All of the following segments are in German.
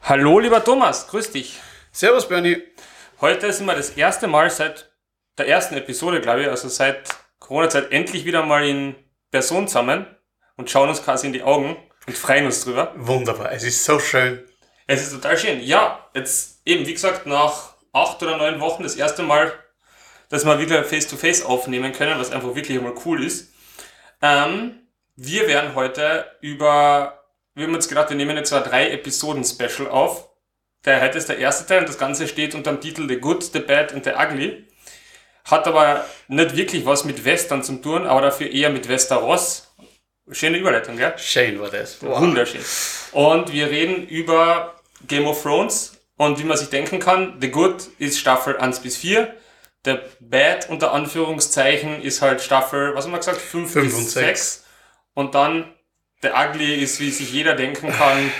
Hallo, lieber Thomas, grüß dich. Servus, Bernie. Heute sind wir das erste Mal seit der ersten Episode, glaube ich, also seit Corona-Zeit, endlich wieder mal in Person zusammen und schauen uns quasi in die Augen und freuen uns drüber. Wunderbar, es ist so schön. Es ist total schön. Ja, jetzt eben, wie gesagt, nach 8 oder 9 Wochen das erste Mal, dass wir wieder Face-to-Face aufnehmen können, was einfach wirklich einmal cool ist. Wir werden heute wir haben uns gedacht, wir nehmen jetzt ein 3-Episoden-Special auf. Heute ist der erste Teil und das Ganze steht unter dem Titel The Good, The Bad and The Ugly. Hat aber nicht wirklich was mit Western zu tun, aber dafür eher mit Westeros. Schöne Überleitung, gell? Schön war das. Wow. Wunderschön. Und wir reden über Game of Thrones und wie man sich denken kann, The Good ist Staffel 1 bis 4. The Bad, unter Anführungszeichen, ist halt Staffel, was haben wir gesagt? 5 und bis 6. Und dann The Ugly ist, wie sich jeder denken kann,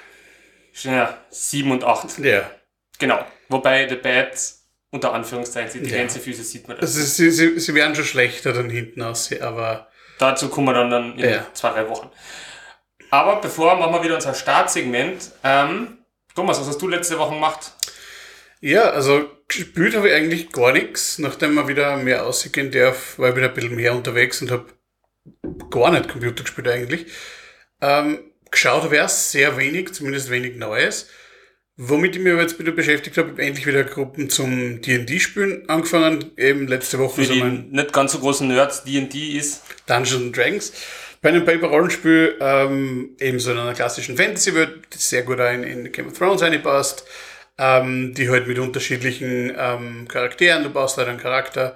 7 und 8. Ja. Genau. Wobei The Bad, unter Anführungszeichen, die Gänsefüße sieht man das. Also sie werden schon schlechter dann hinten aussehen, aber... Dazu kommen wir dann in 2-3 Wochen. Aber machen wir wieder unser Startsegment. Thomas, was hast du letzte Woche gemacht? Ja, also gespielt habe ich eigentlich gar nichts. Nachdem man wieder mehr ausgehen darf, war ich wieder ein bisschen mehr unterwegs und habe gar nicht Computer gespielt eigentlich. Geschaut habe ich auch sehr wenig, zumindest wenig Neues. Womit ich mich aber jetzt wieder beschäftigt habe, endlich wieder Gruppen zum D&D-Spielen angefangen. Eben letzte Woche. Für die nicht ganz so großen Nerds, D&D ist Dungeons & Dragons. Bei einem Paper-Rollenspiel, ebenso in einer klassischen Fantasy-Welt, das sehr gut auch in Game of Thrones reinpasst, die halt mit unterschiedlichen Charakteren, du baust halt einen Charakter,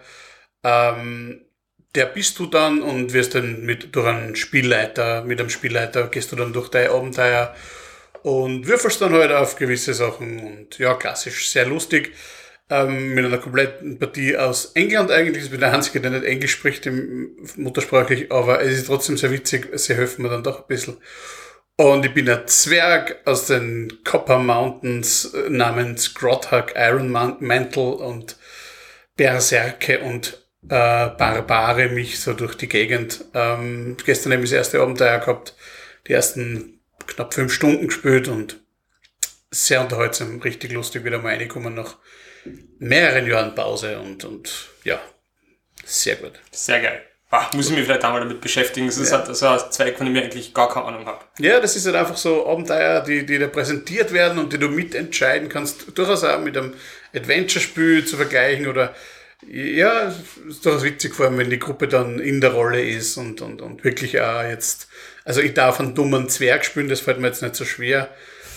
der bist du dann und wirst dann mit einem Spielleiter gehst du dann durch dein Abenteuer und würfelst dann halt auf gewisse Sachen und ja, klassisch, sehr lustig. Mit einer kompletten Partie aus England eigentlich. Ich bin der Einzige, der nicht Englisch spricht, muttersprachlich, aber es ist trotzdem sehr witzig. Sie helfen mir dann doch ein bisschen. Und ich bin ein Zwerg aus den Copper Mountains namens Grothag Iron Mantle und Berserke und Barbare mich so durch die Gegend. Gestern habe ich das erste Abenteuer gehabt, die ersten knapp 5 Stunden gespielt und sehr unterhaltsam, richtig lustig wieder mal reingekommen nach mehreren Jahren Pause und ja, sehr gut. Sehr geil. Muss ich mich vielleicht einmal damit beschäftigen. Das ist halt so ein Zweig, von dem ich eigentlich gar keine Ahnung habe. Ja, das ist halt einfach so Abenteuer, die da präsentiert werden und die du mitentscheiden kannst. Durchaus auch mit einem Adventure-Spiel zu vergleichen oder ja, ist durchaus witzig, vor allem wenn die Gruppe dann in der Rolle ist und wirklich auch jetzt, also ich darf einen dummen Zwerg spielen, das fällt mir jetzt nicht so schwer.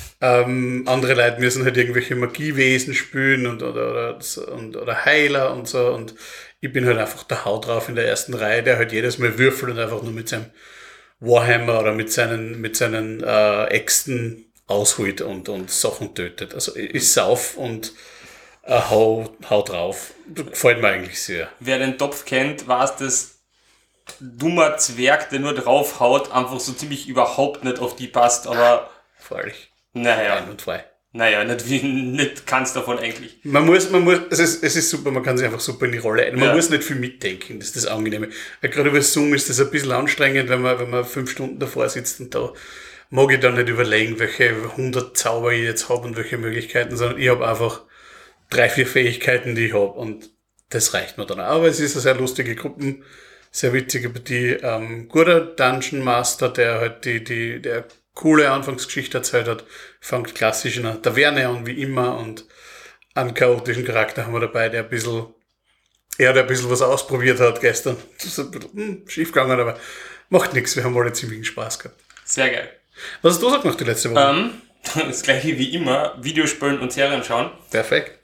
Andere Leute müssen halt irgendwelche Magiewesen spielen oder Heiler und so und ich bin halt einfach der Hau drauf in der ersten Reihe, der halt jedes Mal würfelt und einfach nur mit seinem Warhammer oder mit seinen Äxten ausholt und Sachen tötet. Also ich sauf und hau drauf. Gefällt mir eigentlich sehr. Wer den Topf kennt, weiß, dass dummer Zwerg, der nur drauf haut, einfach so ziemlich überhaupt nicht auf die passt, aber freilich. Naja. Ein und zwei. Naja, nicht kannst davon eigentlich. Man muss, es ist super, man kann sich einfach super in die Rolle ein. Man muss nicht viel mitdenken, das ist das Angenehme. Weil gerade über Zoom ist das ein bisschen anstrengend, wenn man 5 Stunden davor sitzt und da mag ich dann nicht überlegen, welche 100 Zauber ich jetzt habe und welche Möglichkeiten, sondern ich habe einfach 3-4 Fähigkeiten, die ich habe und das reicht mir dann auch. Aber es ist eine sehr lustige Gruppe, sehr witzige Partie. Guter Dungeon Master, der halt der coole Anfangsgeschichte erzählt hat, fängt klassisch in einer Taverne an, wie immer, und einen chaotischen Charakter haben wir dabei, der ein bisschen was ausprobiert hat gestern. Das ist ein bisschen schief gegangen, aber macht nichts, wir haben alle ziemlichen Spaß gehabt. Sehr geil. Was hast du so gemacht die letzte Woche? Das gleiche wie immer, Videospielen und Serien schauen. Perfekt.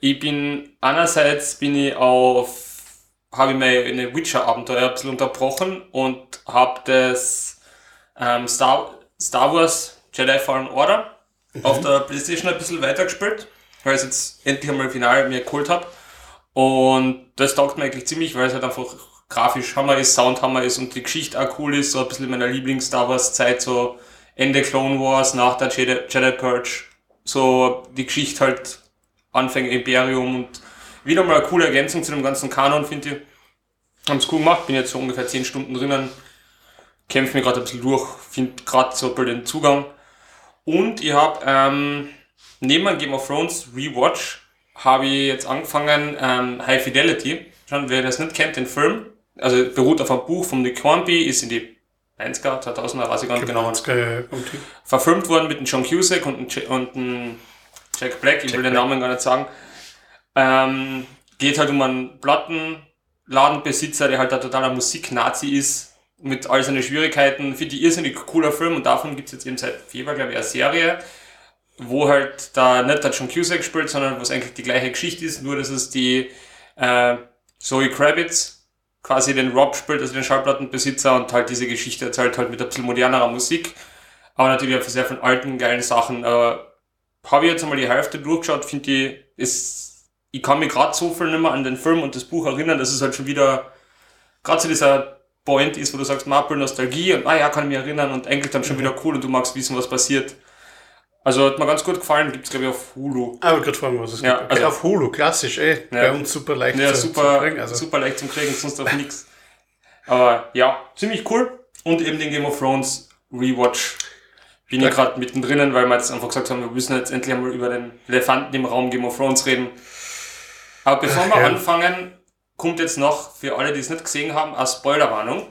Habe ich meine Witcher-Abenteuer ein bisschen unterbrochen und habe das Star Wars Jedi Fallen Order auf der PlayStation ein bisschen weitergespielt, weil ich es jetzt endlich einmal final mir geholt habe. Und das taugt mir eigentlich ziemlich, weil es halt einfach grafisch Hammer ist, Soundhammer ist und die Geschichte auch cool ist, so ein bisschen in meiner Lieblings-Star Wars-Zeit, so Ende Clone Wars, nach der Jedi Purge, so die Geschichte halt Anfänge Imperium und wieder mal eine coole Ergänzung zu dem ganzen Kanon, finde ich. Haben es cool gemacht, bin jetzt so ungefähr 10 Stunden drinnen, kämpfe mich gerade ein bisschen durch, finde gerade so ein bisschen den Zugang. Und ich habe neben einem Game of Thrones Rewatch habe ich jetzt angefangen, High Fidelity. Schon, wer das nicht kennt, den Film. Also beruht auf einem Buch von Nick Hornby, ist in die 90er, 2000er, weiß ich gar nicht genau. Verfilmt worden mit dem John Cusack und dem Jack Black, ich will den Namen gar nicht sagen. Geht halt um einen Plattenladenbesitzer, der halt ein totaler Musik-Nazi ist, mit all seinen Schwierigkeiten. Finde ich irrsinnig cooler Film und davon gibt es jetzt eben seit Februar, glaube ich, eine Serie, wo halt da nicht der John Cusack spielt, sondern was eigentlich die gleiche Geschichte ist, nur dass es die Zoe Kravitz quasi den Rob spielt, also den Schallplattenbesitzer, und halt diese Geschichte erzählt halt mit ein bisschen modernerer Musik, aber natürlich auch sehr von alten, geilen Sachen. Habe ich jetzt einmal die Hälfte durchgeschaut, finde ich kann mich gerade so viel nicht mehr an den Film und das Buch erinnern, dass es halt schon wieder gerade so dieser Point ist, wo du sagst, Maple Nostalgie und ja, kann ich mich erinnern und eigentlich dann schon wieder cool und du magst wissen, was passiert. Also hat mir ganz gut gefallen, gibt's glaube ich auf Hulu. Ich wollte gerade fragen, was es gibt. Okay, also auf Hulu, klassisch, bei uns super leicht zu kriegen. Also. Super leicht zum Kriegen, sonst auf nichts. Aber ja, ziemlich cool. Und eben den Game of Thrones Rewatch bin ich gerade mittendrin, weil wir jetzt einfach gesagt haben, wir müssen jetzt endlich einmal über den Elefanten im Raum Game of Thrones reden. Aber bevor wir anfangen, kommt jetzt noch, für alle, die es nicht gesehen haben, eine Spoilerwarnung.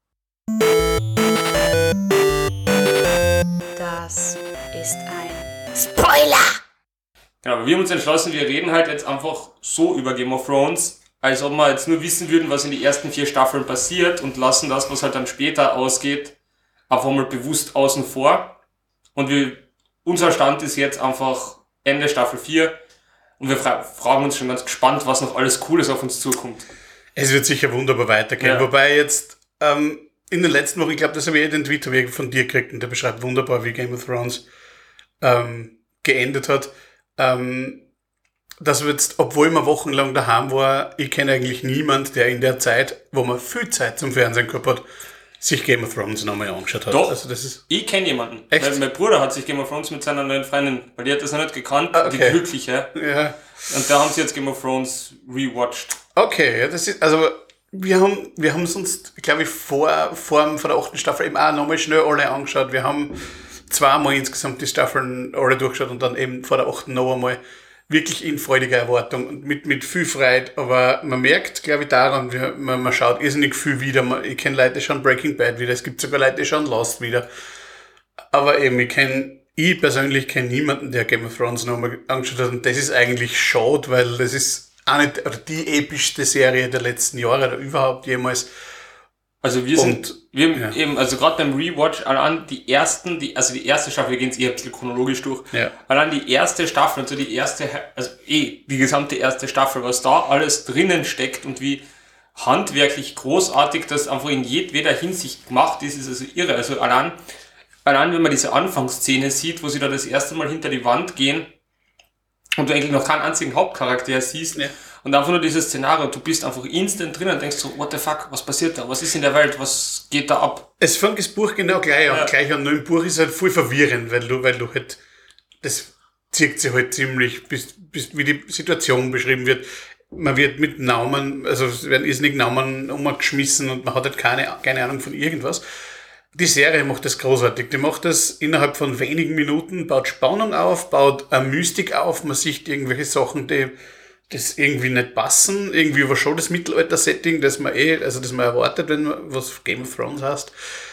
Das ist ein Spoiler! Genau, aber wir haben uns entschlossen, wir reden halt jetzt einfach so über Game of Thrones, als ob wir jetzt nur wissen würden, was in den ersten 4 Staffeln passiert und lassen das, was halt dann später ausgeht, einfach mal bewusst außen vor. Und unser Stand ist jetzt einfach Ende Staffel 4 und wir fragen uns schon ganz gespannt, was noch alles Cooles auf uns zukommt. Es wird sicher wunderbar weitergehen, wobei jetzt in den letzten Wochen, ich glaube, das habe ich den Twitter von dir gekriegt und der beschreibt wunderbar, wie Game of Thrones geendet hat. Dass wir jetzt, obwohl man wochenlang daheim war, ich kenne eigentlich niemand, der in der Zeit, wo man viel Zeit zum Fernsehen gehabt hat, sich Game of Thrones nochmal angeschaut hat. Doch, also das ist ich kenne jemanden. Echt? Mein Bruder hat sich Game of Thrones mit seiner neuen Freundin, weil die hat das noch nicht gekannt, die Glückliche. Ja. Und da haben sie jetzt Game of Thrones rewatcht. Okay, das ist, also wir haben sonst, glaube ich, vor der 8. Staffel eben auch nochmal schnell alle angeschaut. Wir haben 2-mal insgesamt die Staffeln alle durchgeschaut und dann eben vor der 8. noch einmal wirklich in freudiger Erwartung und mit viel Freude. Aber man merkt, glaube ich, daran, man schaut irrsinnig viel wieder. Ich kenne Leute, die schauen Breaking Bad wieder. Es gibt sogar Leute, die schauen Lost wieder. Aber eben, ich persönlich kenne niemanden, der Game of Thrones nochmal angeschaut hat. Und das ist eigentlich schade, weil das ist auch nicht die epischste Serie der letzten Jahre oder überhaupt jemals. Also wir haben eben, also gerade beim Rewatch, allein die erste Staffel, wir gehen es eher ein bisschen chronologisch durch, allein die erste Staffel, also die gesamte erste Staffel, was da alles drinnen steckt und wie handwerklich großartig das einfach in jedweder Hinsicht gemacht ist also irre. Also allein wenn man diese Anfangsszene sieht, wo sie da das erste Mal hinter die Wand gehen und du eigentlich noch keinen einzigen Hauptcharakter siehst, und einfach nur dieses Szenario, du bist einfach instant drin und denkst so, what the fuck, was passiert da? Was ist in der Welt? Was geht da ab? Es fängt das Buch genau gleich an. Gleich an. Nur im Buch ist halt voll verwirrend, weil du halt, das zieht sich halt ziemlich, bis wie die Situation beschrieben wird. Man wird mit Namen, also es werden irrsinnig Namen umgeschmissen und man hat halt keine Ahnung von irgendwas. Die Serie macht das großartig. Die macht das innerhalb von wenigen Minuten, baut Spannung auf, baut eine Mystik auf, man sieht irgendwelche Sachen, die das irgendwie nicht passen, irgendwie war schon das Mittelalter-Setting, das man erwartet, wenn man was Game of Thrones heißt.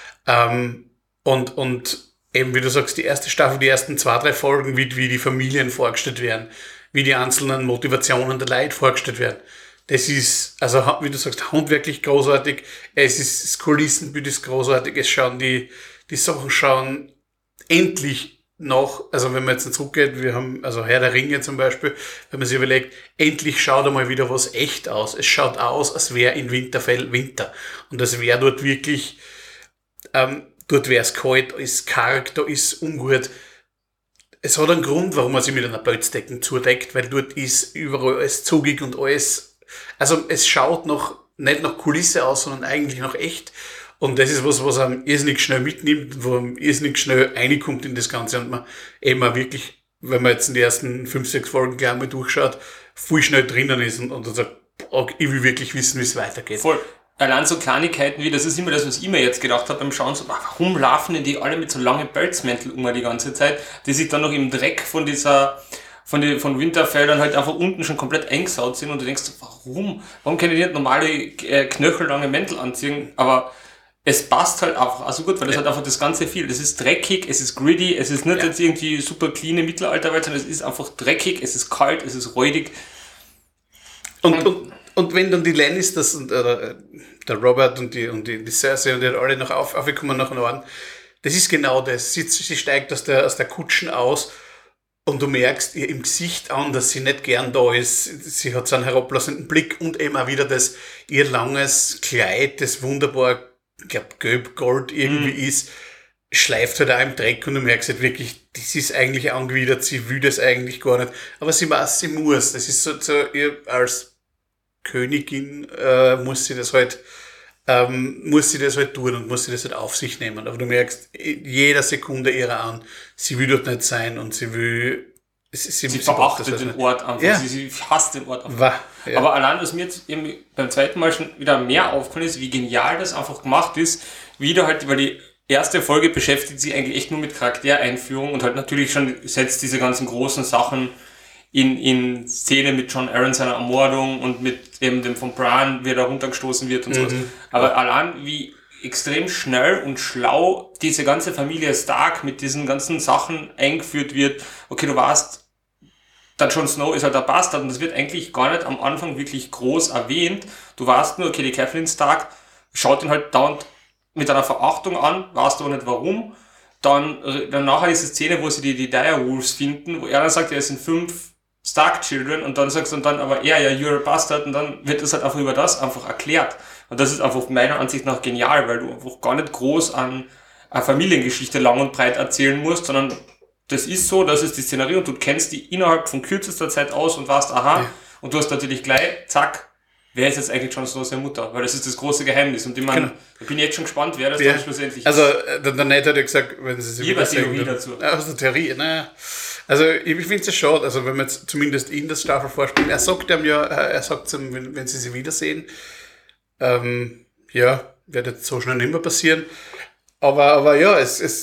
Und eben, wie du sagst, die erste Staffel, die ersten 2-3 Folgen, wie die Familien vorgestellt werden, wie die einzelnen Motivationen der Leute vorgestellt werden. Das ist, also wie du sagst, handwerklich großartig. Das Kulissenbild ist großartig. Die Sachen schauen endlich noch, also wenn man jetzt zurückgeht, wir haben, also Herr der Ringe zum Beispiel, wenn man sich überlegt, endlich schaut einmal wieder was echt aus. Es schaut aus, als wäre in Winterfell Winter. Und es wäre dort wirklich, dort wäre es kalt, da ist karg, da ist ungut. Es hat einen Grund, warum man sich mit einer Pelzdecken zudeckt, weil dort ist überall alles zugig und alles, also es schaut nicht nach Kulisse aus, sondern eigentlich nach echt. Und das ist was einem irrsinnig schnell mitnimmt, wo einem irrsinnig schnell reinkommt in das Ganze und man eben auch wirklich, wenn man jetzt in die ersten 5-6 Folgen gleich mal durchschaut, viel schnell drinnen ist und dann sagt, ich will wirklich wissen, wie es weitergeht. Voll. allein so Kleinigkeiten wie, das ist immer das, was ich mir jetzt gedacht habe beim Schauen, so, warum laufen denn die alle mit so langen Pelzmänteln die ganze Zeit, die sich dann noch im Dreck von Winterfeldern halt einfach unten schon komplett eingesaut sind und du denkst, warum können die nicht normale knöchellange Mäntel anziehen, aber es passt halt einfach auch so gut, weil das hat einfach das Ganze viel. Das ist dreckig, es ist gritty, es ist nicht jetzt irgendwie super clean Mittelalterwelt, sondern es ist einfach dreckig, es ist kalt, es ist räudig. Und wenn dann die Lannisters und der Robert und die Cersei und die alle noch aufgekommen nach Norden, das ist genau das. Sie steigt aus der Kutschen aus und du merkst ihr im Gesicht an, dass sie nicht gern da ist. Sie hat so einen herablassenden Blick und eben auch wieder ihr langes Kleid, das wunderbar, ich glaube, gelb-gold irgendwie ist, schleift halt auch im Dreck und du merkst halt wirklich, das ist eigentlich angewidert, sie will das eigentlich gar nicht. Aber sie weiß, sie muss. Das ist so ihr als Königin muss sie das halt tun und muss sie das halt auf sich nehmen. Aber du merkst jeder Sekunde ihrer an, sie will dort nicht sein und sie will... Sie verachtet den Ort einfach. Ja. Sie hasst den Ort einfach. Ja. Aber allein, was mir jetzt eben beim zweiten Mal schon wieder mehr aufgefallen ist, wie genial das einfach gemacht ist, wieder halt, weil die erste Folge beschäftigt sich eigentlich echt nur mit Charaktereinführung und halt natürlich schon setzt diese ganzen großen Sachen in Szene mit Jon Arryn seiner Ermordung und mit eben dem von Bran, wie er da runtergestoßen wird und sowas. Aber allein wie extrem schnell und schlau diese ganze Familie Stark mit diesen ganzen Sachen eingeführt wird. Okay, du weißt, der Jon Snow ist halt der Bastard und das wird eigentlich gar nicht am Anfang wirklich groß erwähnt. Du weißt nur, okay, die Catelyn Stark schaut ihn halt dauernd mit einer Verachtung an, weißt du auch nicht warum. Dann nachher diese Szene, wo sie die Direwolves finden, wo er dann sagt, es sind 5 Stark Children und dann sagst du dann aber you're a bastard und dann wird das halt einfach über das einfach erklärt. Und das ist einfach meiner Ansicht nach genial, weil du einfach gar nicht groß an eine Familiengeschichte lang und breit erzählen musst, sondern das ist so, das ist die Szenerie und du kennst die innerhalb von kürzester Zeit aus und weißt, und du hast natürlich gleich, zack, wer ist jetzt eigentlich Jon Snow seine Mutter? Weil das ist das große Geheimnis und ich bin jetzt schon gespannt, wer das dann schlussendlich ist. Also der Nate hat ja gesagt, wenn sie sich wieder Theorie dazu. Aus der Theorie, naja. Also ich finde es schade, also wenn wir jetzt zumindest in der Staffel vorspielen, er sagt ihm, wenn sie wiedersehen, wird jetzt so schnell nicht mehr passieren. Aber ja,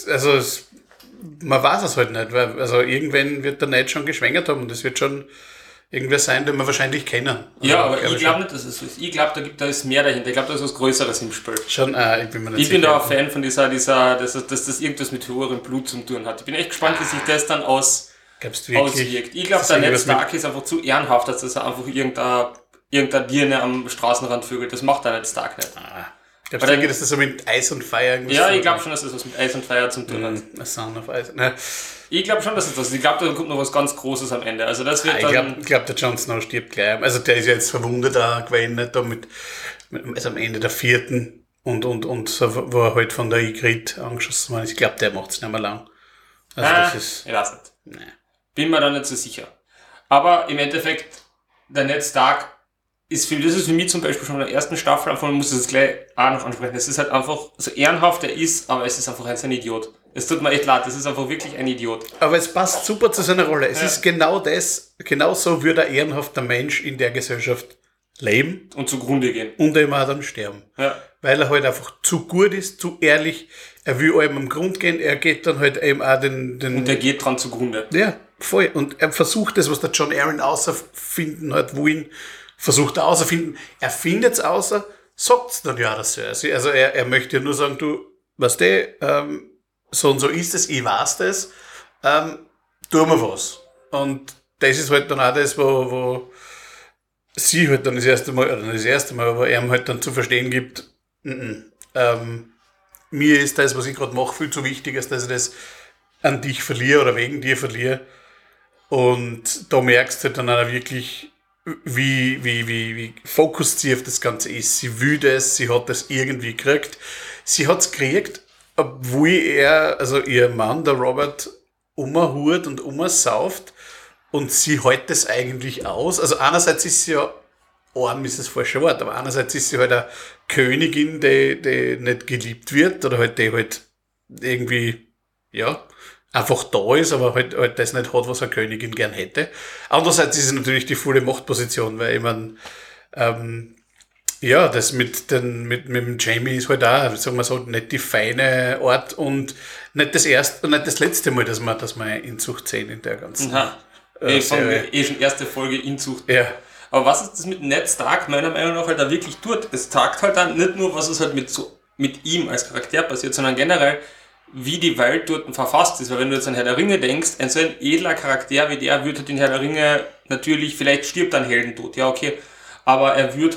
man weiß es halt nicht, weil also irgendwann wird der Nate schon geschwängert haben und es wird schon irgendwer sein, den wir wahrscheinlich kennen. Ja, aber ich glaube nicht, dass es so ist. Ich glaube, da ist mehr dahinter. Ich glaube, da ist was Größeres im Spiel. Schon, ich bin mir nicht sicher. Ich bin da ein Fan von dass das irgendwas mit höherem Blut zu tun hat. Ich bin echt gespannt, wie sich das dann auswirkt. Ich glaube, der Ned Stark ist einfach zu ehrenhaft, dass er einfach irgendeine Dirne am Straßenrand vögelt. Das macht der Ned Stark nicht. Glaubst du, dass das so mit Eis und Feuer irgendwie Ja, ich glaube schon, dass das was mit Eis und Feuer zu tun hat. A Sound of Ice. Ne. Ich glaube schon, dass es das ist. Ich glaube, da kommt noch was ganz Großes am Ende. Also das wird ich glaube, der Jon Snow stirbt gleich. Also der ist ja jetzt verwundet gewesen, nicht da also am Ende der 4. und so, wo er halt von der Ygritte angeschossen war. Ich glaube, der macht es nicht mehr lang. Also das ist... Ich weiß nicht. Nee. Bin mir da nicht so sicher. Aber im Endeffekt, der Ned Stark das ist für mich zum Beispiel schon in der ersten Staffel, einfach, man muss das gleich auch noch ansprechen. Es ist halt einfach so ehrenhaft, er ist, aber es ist einfach ein Idiot. Es tut mir echt leid, das ist einfach wirklich ein Idiot. Aber es passt super zu seiner Rolle. Es ist genau so würde ein ehrenhafter Mensch in der Gesellschaft leben. Und zugrunde gehen. Und eben auch dann sterben. Ja. Weil er halt einfach zu gut ist, zu ehrlich. Er will allem am Grund gehen, er geht dann halt eben auch den... Und er geht dran zugrunde. Ja, voll. Und er versucht das, was der Jon Arryn außerfinden hat, wohin versucht er außerfinden. Er findet es außer, sagt es dann ja das Cersei. Also er möchte ja nur sagen, du, weißt du, so und so ist es, ich weiß das, tu mir was. Und das ist halt dann auch das, wo sie halt dann das erste Mal, aber er ihm halt dann zu verstehen gibt, mir ist das, was ich gerade mache, viel zu wichtig, als dass ich das an dich verliere oder wegen dir verliere. Und da merkst du halt dann auch wirklich, wie fokussiert auf das Ganze ist. Sie will das, sie hat das irgendwie gekriegt. Sie hat es gekriegt, obwohl ihr Mann, der Robert, umhurt und sauft und sie hält das eigentlich aus. Also einerseits ist sie ja, arm ist das falsche Wort, aber einerseits ist sie halt eine Königin, die nicht geliebt wird oder halt die halt irgendwie, ja, einfach da ist, aber halt das nicht hat, was eine Königin gern hätte. Andererseits ist es natürlich die volle Machtposition, weil ich meine, Ja, das mit dem Jamie ist halt auch, sagen wir so, nicht die feine Art und nicht das erste und nicht das letzte Mal, dass wir Inzucht sehen in der ganzen Serie. Schon erste Folge Inzucht. Ja. Aber was ist das mit Ned Stark meiner Meinung nach halt da wirklich tut? Es tagt halt dann nicht nur, was es halt mit ihm als Charakter passiert, sondern generell, wie die Welt dort verfasst ist. Weil wenn du jetzt an Herr der Ringe denkst, ein so ein edler Charakter wie der würde halt in Herr der Ringe natürlich, vielleicht stirbt ein Heldentod, ja okay, aber ihm wird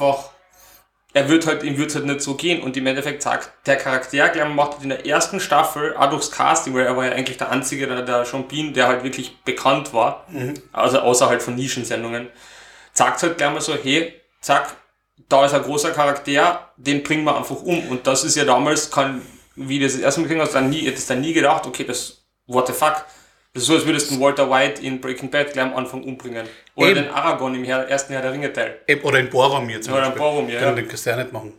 halt nicht so gehen und im Endeffekt sagt, der Charakter, gleich macht in der ersten Staffel, auch durchs Casting, weil er war ja eigentlich der einzige, der Sean Bean, der halt wirklich bekannt war, also außerhalb von Nischensendungen, sagt halt gleich mal so, hey, zack, da ist ein großer Charakter, den bringen wir einfach um. Und das ist ja damals, wie das erste Mal gesehen hast, hättest du nie gedacht, okay, what the fuck? Das ist so, als würdest du Walter White in Breaking Bad gleich am Anfang umbringen. Oder den Aragorn im ersten Herr der Ringe Teil. Oder in Boromir zum Beispiel. Oder in Boromir, ja. Den kannst du ja nicht machen.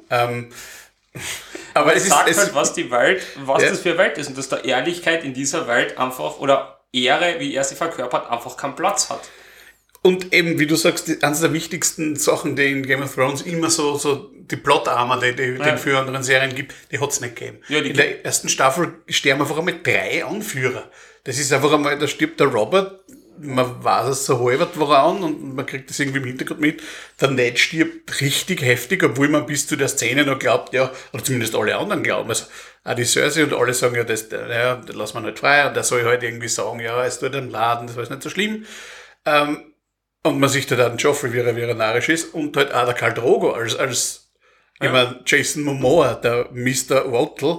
Aber es sagt ist halt, was das für eine Welt ist und dass da Ehrlichkeit in dieser Welt einfach, oder Ehre, wie er sie verkörpert, einfach keinen Platz hat. Und eben, wie du sagst, eines der wichtigsten Sachen, die in Game of Thrones immer so die Plot-Armor, die den für anderen Serien gibt, die hat's nicht gegeben. Ja, in der ersten Staffel sterben einfach einmal 3 Anführer. Das ist einfach einmal, da stirbt der Robert, man weiß es so halbert woran und man kriegt das irgendwie im Hintergrund mit. Der Ned stirbt richtig heftig, obwohl man bis zu der Szene noch glaubt, ja, oder zumindest alle anderen glauben, also auch die Cersei und alle sagen, ja, das lassen wir nicht frei und der soll halt irgendwie sagen, ja, es tut einem Laden, das war nicht so schlimm. Und man sieht halt auch den Joffrey, wie er narrisch ist, und halt auch der Khal Drogo als ich meine, Jason Momoa, der Mr. Wattle,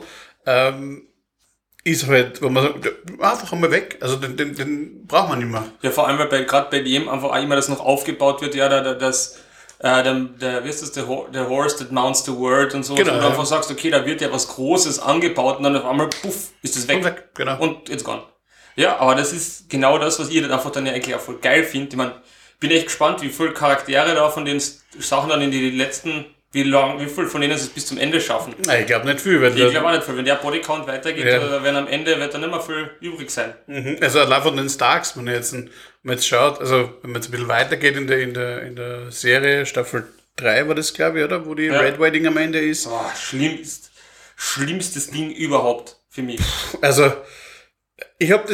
ist halt, wo man sagt, einfach einmal weg. Also den braucht man nicht mehr. Ja, vor allem, weil gerade bei dem einfach auch immer das noch aufgebaut wird, ja, wie ist das, der Horse that mounts the world und so. Genau, und du einfach sagst, okay, da wird ja was Großes angebaut und dann auf einmal, puff, ist das weg. Und weg, genau. Und it's gone. Ja, aber das ist genau das, was ihr dann einfach dann ja eigentlich auch voll geil findet. Ich meine, bin echt gespannt, wie viele Charaktere da von den Sachen dann in die letzten, wie viel von denen es bis zum Ende schaffen. Nein, ich glaube nicht viel. Ich glaube auch nicht viel. Wenn der Bodycount weitergeht, ja, werden am Ende wird dann nicht mehr viel übrig sein. Also allein von den Starks, wenn man jetzt schaut, also wenn man jetzt ein bisschen weitergeht in der Serie, Staffel 3 war das, glaube ich, oder? Wo die Red Wedding am Ende ist. Boah, schlimmstes Ding überhaupt für mich. Also, ich habe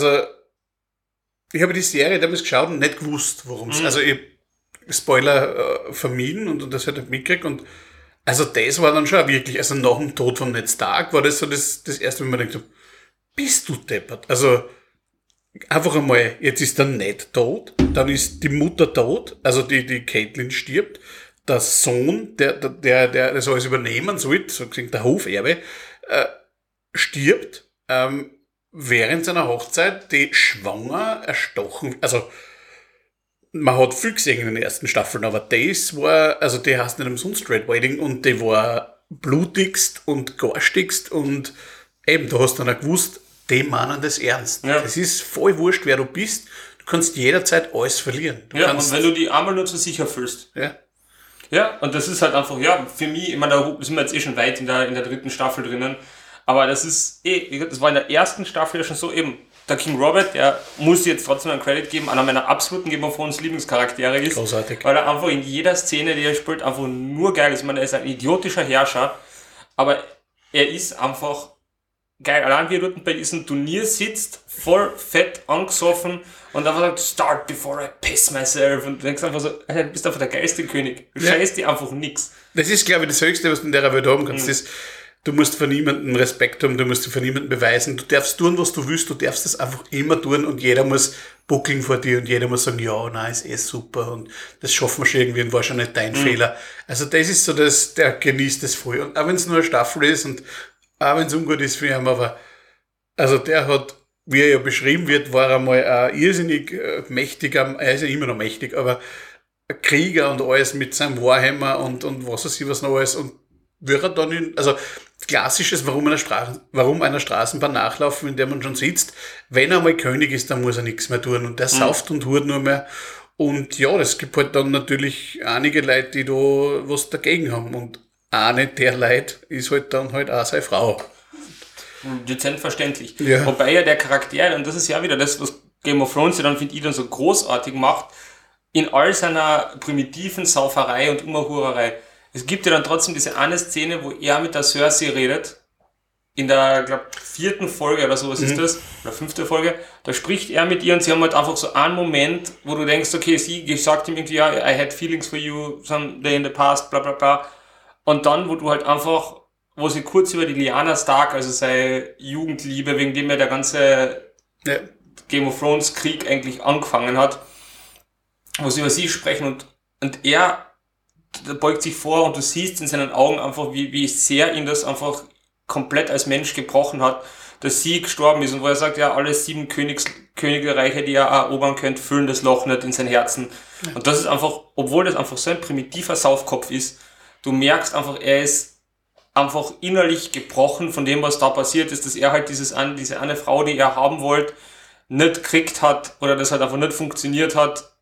die Serie damals geschaut und nicht gewusst, worum es. Also ich Spoiler vermieden und das halt nicht mitgekriegt. Und also das war dann schon wirklich, also nach dem Tod von Ned Stark war das so das erste, wenn man denkt, so, bist du deppert? Also einfach einmal, jetzt ist der Ned tot, dann ist die Mutter tot, also die Catelyn stirbt, der Sohn, der das alles übernehmen soll, so gesagt der Hoferbe, stirbt, während seiner Hochzeit, die schwanger, erstochen, also man hat viel gesehen in den ersten Staffeln, aber das war, also die heißt nicht umsonst Red Wedding und die war blutigst und garstigst und eben, du hast dann auch gewusst, die meinen das ernst. Ja. Das ist voll wurscht, wer du bist, du kannst jederzeit alles verlieren. Und wenn du die einmal nur zu sicher fühlst. Ja. Ja, und das ist halt einfach, ja, für mich, ich meine, da sind wir jetzt schon weit in der 3. Staffel drinnen, aber das ist das war in der ersten Staffel ja schon so eben, der King Robert, der muss jetzt trotzdem einen Credit geben, einer meiner absoluten Game of Thrones Lieblingscharaktere ist. Großartig. Weil er einfach in jeder Szene, die er spielt, einfach nur geil ist. Ich meine, er ist ein idiotischer Herrscher, aber er ist einfach geil. Allein wie er dort bei diesem Turnier sitzt, voll fett angesoffen und einfach sagt, start before I piss myself. Und du denkst einfach so, du bist einfach der geilste König. Du scheißt dir einfach nix. Das ist, glaube ich, das Höchste, was du in der Welt haben kannst. Das, du musst von niemandem Respekt haben, du musst von niemandem beweisen. Du darfst tun, was du willst, du darfst das einfach immer tun und jeder muss buckeln vor dir und jeder muss sagen, ja, nein, ist super und das schaffen wir schon irgendwie und war schon nicht dein Fehler. Also das ist so, der genießt das voll. Und auch wenn es nur eine Staffel ist und auch wenn es ungut ist für ihn, aber also der hat, wie er ja beschrieben wird, war er mal irrsinnig mächtiger, er ist ja immer noch mächtig, aber ein Krieger und alles mit seinem Warhammer und was weiß ich was noch alles und wäre dann also klassisches, warum einer Straßenbahn nachlaufen, in der man schon sitzt, wenn er mal König ist, dann muss er nichts mehr tun und der sauft und hurt nur mehr und ja, es gibt halt dann natürlich einige Leute, die da was dagegen haben und eine der Leute ist halt dann halt auch seine Frau. Dezent verständlich. Ja. Wobei ja der Charakter, und das ist ja wieder das, was Game of Thrones ja dann, finde ich, dann so großartig macht, in all seiner primitiven Sauferei und Ummerhurerei, es gibt ja dann trotzdem diese eine Szene, wo er mit der Cersei redet. In der, glaube 4. Folge oder sowas ist das, oder 5. Folge, da spricht er mit ihr und sie haben halt einfach so einen Moment, wo du denkst, okay, sie sagt ihm irgendwie, ja, I had feelings for you someday in the past, bla bla bla. Und dann, wo du halt einfach, wo sie kurz über die Lyanna Stark, also seine Jugendliebe, wegen dem ja der ganze Game of Thrones Krieg eigentlich angefangen hat, wo sie über sie sprechen und er beugt sich vor und du siehst in seinen Augen einfach, wie sehr ihn das einfach komplett als Mensch gebrochen hat, dass sie gestorben ist und wo er sagt, ja, alle 7 Königreiche, die er erobern könnte, füllen das Loch nicht in sein Herzen. Ja. Und das ist einfach, obwohl das einfach so ein primitiver Saufkopf ist, du merkst einfach, er ist einfach innerlich gebrochen von dem, was da passiert ist, dass er halt diese eine Frau, die er haben wollte, nicht gekriegt hat oder das halt einfach nicht funktioniert hat,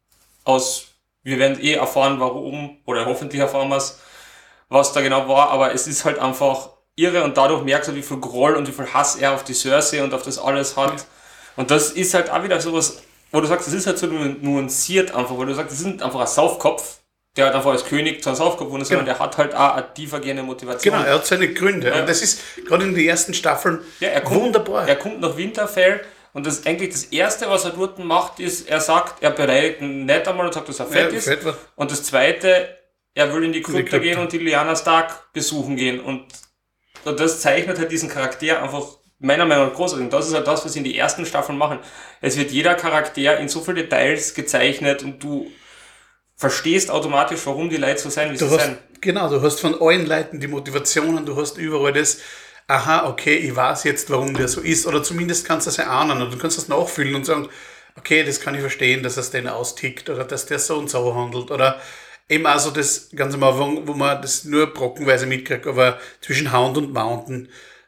wir werden erfahren, warum, oder hoffentlich erfahren wir es, was da genau war, aber es ist halt einfach irre und dadurch merkst du, wie viel Groll und wie viel Hass er auf die Cersei und auf das alles hat. Ja. Und das ist halt auch wieder sowas, wo du sagst, das ist halt so nuanciert einfach, weil du sagst, das ist einfach ein Saufkopf, der halt einfach als König zu einem Saufkopf wurde, sondern der hat halt auch eine tiefergehende Motivation. Genau, er hat seine Gründe. Ja. Und das ist gerade in den ersten Staffeln wunderbar. Er kommt nach Winterfell und das eigentlich das Erste, was er dort macht, ist, er sagt, er beleidigt ihn nicht einmal und sagt, dass er fett ist. Und das Zweite, er will in die Krypta gehen und die Lyanna Stark besuchen gehen und das zeichnet halt diesen Charakter einfach meiner Meinung nach großartig. Und das ist halt das, was sie in die ersten Staffeln machen. Es wird jeder Charakter in so vielen Details gezeichnet und du verstehst automatisch, warum die Leute so sein, wie sie sind. Genau, du hast von allen Leuten die Motivationen, du hast überall das, aha, okay, ich weiß jetzt, warum der so ist. Oder zumindest kannst du das erahnen und du kannst das nachfühlen und sagen, okay, das kann ich verstehen, dass es den austickt oder dass der so und so handelt oder eben also das ganz am Anfang, wo man das nur brockenweise mitkriegt, aber zwischen Hound und Mountain,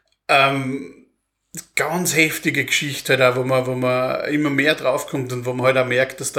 ganz heftige Geschichte halt auch, wo man immer mehr draufkommt und wo man halt auch merkt, dass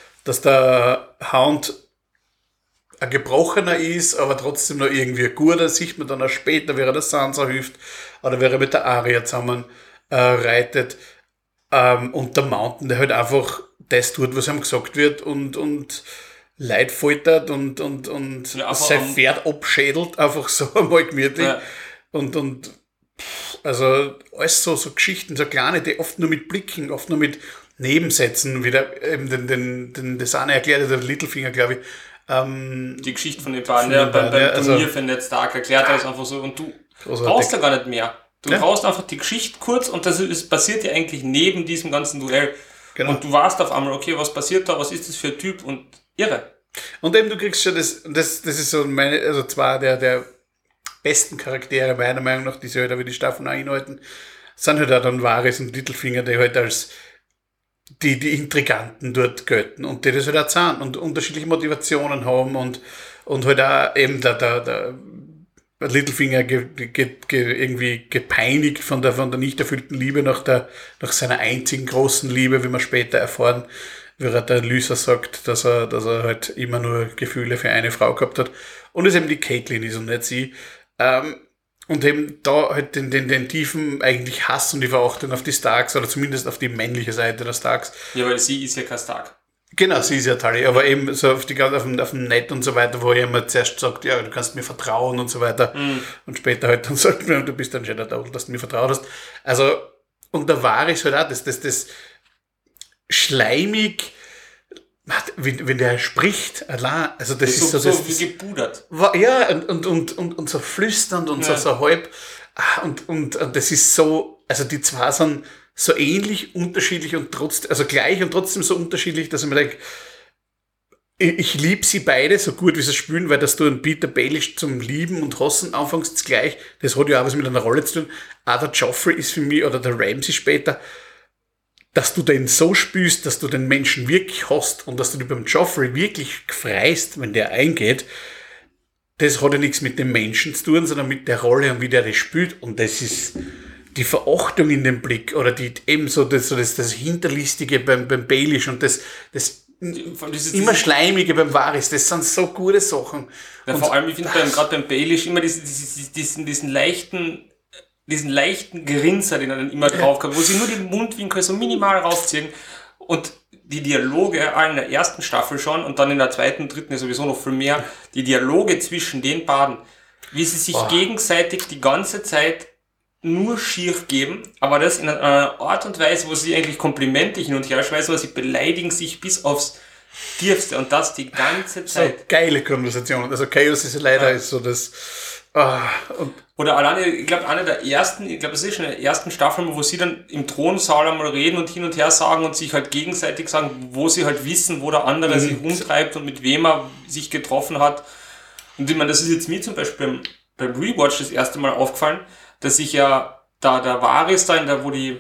der Hound ein Gebrochener ist, aber trotzdem noch irgendwie ein guter, sieht man dann auch später, wie er der Sansa hilft oder wie er mit der Arya zusammen reitet, und der Mountain, der halt einfach das tut, was ihm gesagt wird und Leid foltert und sein Pferd abschädelt, einfach so einmal gemütlich. Ja. Und also alles so Geschichten, so kleine, die oft nur mit Blicken, oft nur mit Nebensätzen, wie der eben das eine erklärt, der Littlefinger, glaube ich. Die Geschichte von den beiden, beim Turnier für Ned Stark erklärt er es einfach so und du brauchst da gar nicht mehr. Du brauchst einfach die Geschichte kurz und das passiert ja eigentlich neben diesem ganzen Duell. Genau. Und du warst auf einmal, okay, was passiert da, was ist das für ein Typ und irre. Und eben, du kriegst schon das ist so zwei der besten Charaktere, meiner Meinung nach, die sie halt aber die Staffeln auch einhalten, sind halt auch dann Varys und Littlefinger, die halt als die Intriganten dort gelten und die das halt auch zahlen und unterschiedliche Motivationen haben und halt auch eben der Littlefinger irgendwie gepeinigt von der nicht erfüllten Liebe nach seiner einzigen großen Liebe, wie wir später erfahren, wie der Lysa sagt, dass er halt immer nur Gefühle für eine Frau gehabt hat und es eben die Caitlyn ist und nicht sie. Und eben da halt den tiefen eigentlich Hass und die Verachtung auf die Starks oder zumindest auf die männliche Seite der Starks. Ja, weil sie ist ja kein Stark. Genau, sie ist ja Tully, aber eben so auf dem Net und so weiter, wo er immer zuerst sagt, ja, du kannst mir vertrauen und so weiter. Und später halt dann sagt, du bist dann schon der Teufel, dass du mir vertraut hast. Also, und da war es halt auch das schleimig, wenn der spricht, allein, also das ist so wie gebudert. Ja, und so flüsternd und so halb, und das ist so, also die zwei sind so ähnlich, unterschiedlich und trotzdem, also gleich und trotzdem so unterschiedlich, dass ich mir denke, ich liebe sie beide so gut, wie sie spielen, weil dass du einen Peter Baelish zum Lieben und Hassen anfängst gleich, das hat ja auch was mit einer Rolle zu tun. Auch der Joffrey ist für mich, oder der Ramsay später, dass du den so spürst, dass du den Menschen wirklich hast und dass du dich beim Joffrey wirklich freust, wenn der eingeht, das hat ja nichts mit dem Menschen zu tun, sondern mit der Rolle und wie der das spielt. Und das ist die Verachtung in dem Blick oder die ebenso das Hinterlistige beim Baelish und das immer Schleimige beim Varys, das sind so gute Sachen. Ja, vor allem, ich finde gerade beim Baelish immer diesen leichten Grinser, den er dann immer drauf kommt, wo sie nur den Mundwinkel so minimal rausziehen und die Dialoge, auch in der ersten Staffel schon und dann in der zweiten, dritten ist sowieso noch viel mehr, die Dialoge zwischen den beiden, wie sie sich gegenseitig die ganze Zeit nur schier geben, aber das in einer Art und Weise, wo sie eigentlich Komplimente hin und her schmeißen, weil sie beleidigen sich bis aufs Tiefste und das die ganze Zeit. So geile Konversation. Also Chaos ist leider ist so das... Oder alleine, ich glaube, es ist schon in der ersten Staffel, wo sie dann im Thronsaal einmal reden und hin und her sagen und sich halt gegenseitig sagen, wo sie halt wissen, wo der andere sich rumtreibt und mit wem er sich getroffen hat. Und ich meine, das ist jetzt mir zum Beispiel beim Rewatch das erste Mal aufgefallen, dass ich ja der Varys da in der, wo die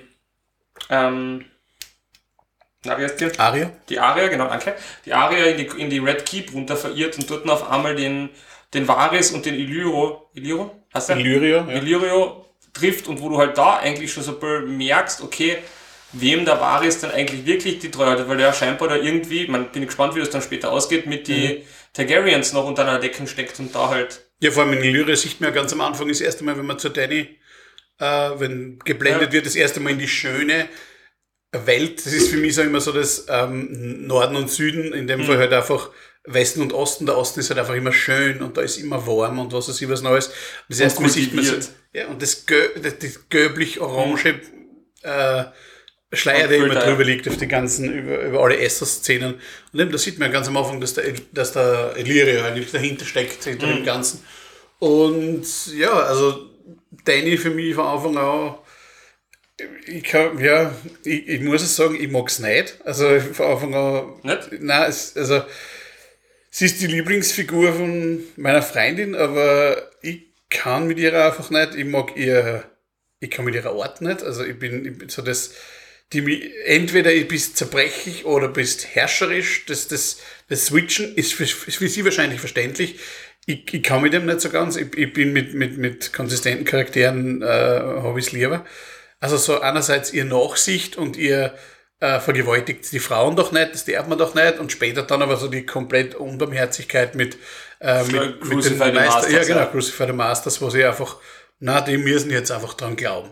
wie heißt die? Arya? Die Arya, genau, danke. Die Arya in die Red Keep runter verirrt und dort auf einmal den Varys und den Illyrio, hast du? Illyrio trifft und wo du halt da eigentlich schon so ein bisschen merkst, okay, wem der Varys dann eigentlich wirklich die Treue hat, weil der scheinbar da irgendwie, bin gespannt, wie das dann später ausgeht, mit die Targaryens noch unter einer Decke steckt und da halt... Ja, vor allem in Illyrio sieht man ja ganz am Anfang das erste Mal, wenn man zu Dany, wenn geblendet wird, das erste Mal in die schöne Welt. Das ist für mich so immer so das Norden und Süden, in dem Fall halt einfach Westen und Osten. Der Osten ist halt einfach immer schön und da ist immer warm und was weiß ich was Neues. Das erste Mal sieht man so, ja, und das gelblich-orange Schleier, der immer drüber liegt auf die ganzen, über alle Esser-Szenen. Und eben, da sieht man ganz am Anfang, dass der Illyrio eigentlich dahinter steckt, hinter dem Ganzen. Und ja, also Dany für mich von Anfang an, ich muss es sagen, ich mag es nicht. Also von Anfang an. Nicht? Nein, sie ist die Lieblingsfigur von meiner Freundin, aber ich kann mit ihr einfach nicht. Ich kann mit ihrer Art nicht. Also ich bin so das, entweder ich bist zerbrechlich oder bist herrscherisch. Das Switchen ist für sie wahrscheinlich verständlich. Ich kann mit dem nicht so ganz. Ich bin mit konsistenten Charakteren, habe ich es lieber. Also so einerseits ihr Nachsicht und ihr vergewaltigt die Frauen doch nicht, das darf man doch nicht, und später dann aber so die komplett Unbarmherzigkeit mit den Meister, ja genau, Crucify the Masters, wo sie einfach, die müssen jetzt einfach dran glauben.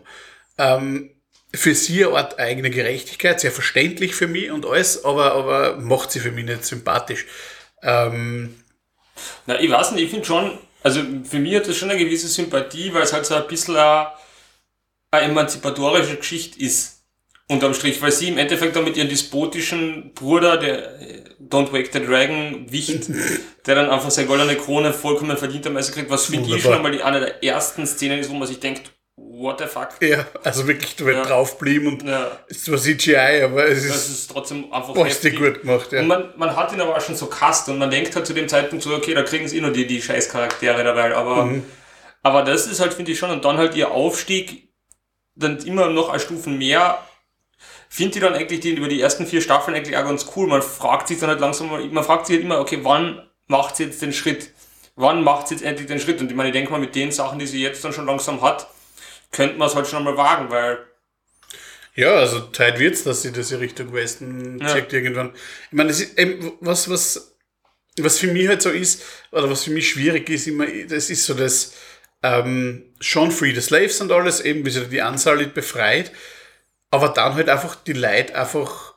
Für sie eine Art eigene Gerechtigkeit, sehr verständlich für mich und alles, aber macht sie für mich nicht sympathisch. Ich weiß nicht, ich finde schon, also für mich hat das schon eine gewisse Sympathie, weil es halt so ein bisschen eine emanzipatorische Geschichte ist. Unterm Strich, weil sie im Endeffekt dann mit ihrem despotischen Bruder, der Don't Wake the Dragon, Wicht, der dann einfach seine goldene Krone vollkommen verdienterweise kriegt, was finde ich schon einmal eine der ersten Szenen ist, wo man sich denkt, what the fuck? Ja, also wirklich, du wirst draufblieben und es ist zwar CGI, aber es ist trotzdem einfach heftig gut gemacht. Ja. Und man hat ihn aber auch schon so cast und man denkt halt zu dem Zeitpunkt so, okay, da kriegen sie nur die Scheißcharaktere dabei, aber das ist halt, finde ich schon, und dann halt ihr Aufstieg, dann immer noch eine Stufen mehr, finde ich dann eigentlich über die ersten 4 Staffeln eigentlich auch ganz cool. Man fragt sich dann halt man fragt sich halt immer, okay, wann macht sie jetzt den Schritt? Wann macht sie jetzt endlich den Schritt? Und ich meine, ich denke mal, mit den Sachen, die sie jetzt dann schon langsam hat, könnte man es halt schon einmal wagen, weil... Ja, also Zeit wird's, dass sie das in Richtung Westen zeigt irgendwann. Ich meine, das ist eben was für mich halt so ist, oder was für mich schwierig ist, immer, das ist so das schon Free the Slaves und alles, eben wie sie die Anzahl befreit, aber dann halt einfach die Leute einfach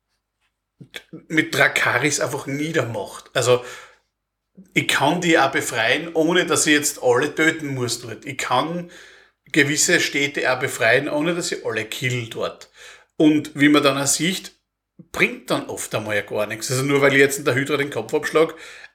mit Dracarys einfach niedermacht. Also ich kann die auch befreien, ohne dass ich jetzt alle töten muss dort. Ich kann gewisse Städte auch befreien, ohne dass ich alle kill dort. Und wie man dann auch sieht, bringt dann oft einmal ja gar nichts. Also nur weil ich jetzt in der Hydra den Kopf abschlag,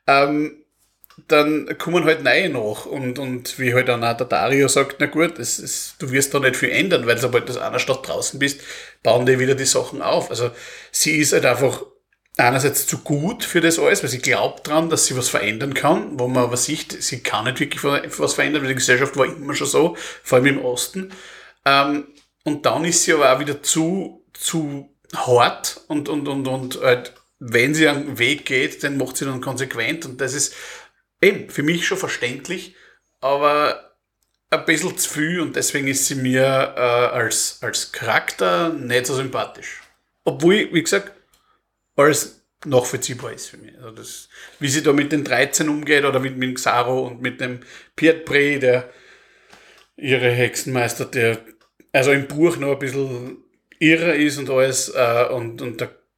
dann kommen halt neue nach. Und wie halt dann auch der Dario sagt, na gut, du wirst da nicht viel ändern, weil sobald du aus einer Stadt draußen bist, bauen die wieder die Sachen auf. Also sie ist halt einfach einerseits zu gut für das alles, weil sie glaubt dran, dass sie was verändern kann, wo man aber sieht, sie kann nicht wirklich was verändern, weil die Gesellschaft war immer schon so, vor allem im Osten. Und dann ist sie aber auch wieder zu hart und halt, wenn sie einen Weg geht, den macht sie dann konsequent, und das ist eben für mich schon verständlich, aber ein bisschen zu viel, und deswegen ist sie mir als Charakter nicht so sympathisch. Obwohl, wie gesagt, alles nachvollziehbar ist für mich. Also wie sie da mit den 13 umgeht, oder mit Xaro und mit dem Piet Prey, der ihre Hexenmeister, der also im Buch noch ein bisschen irrer ist und alles, und der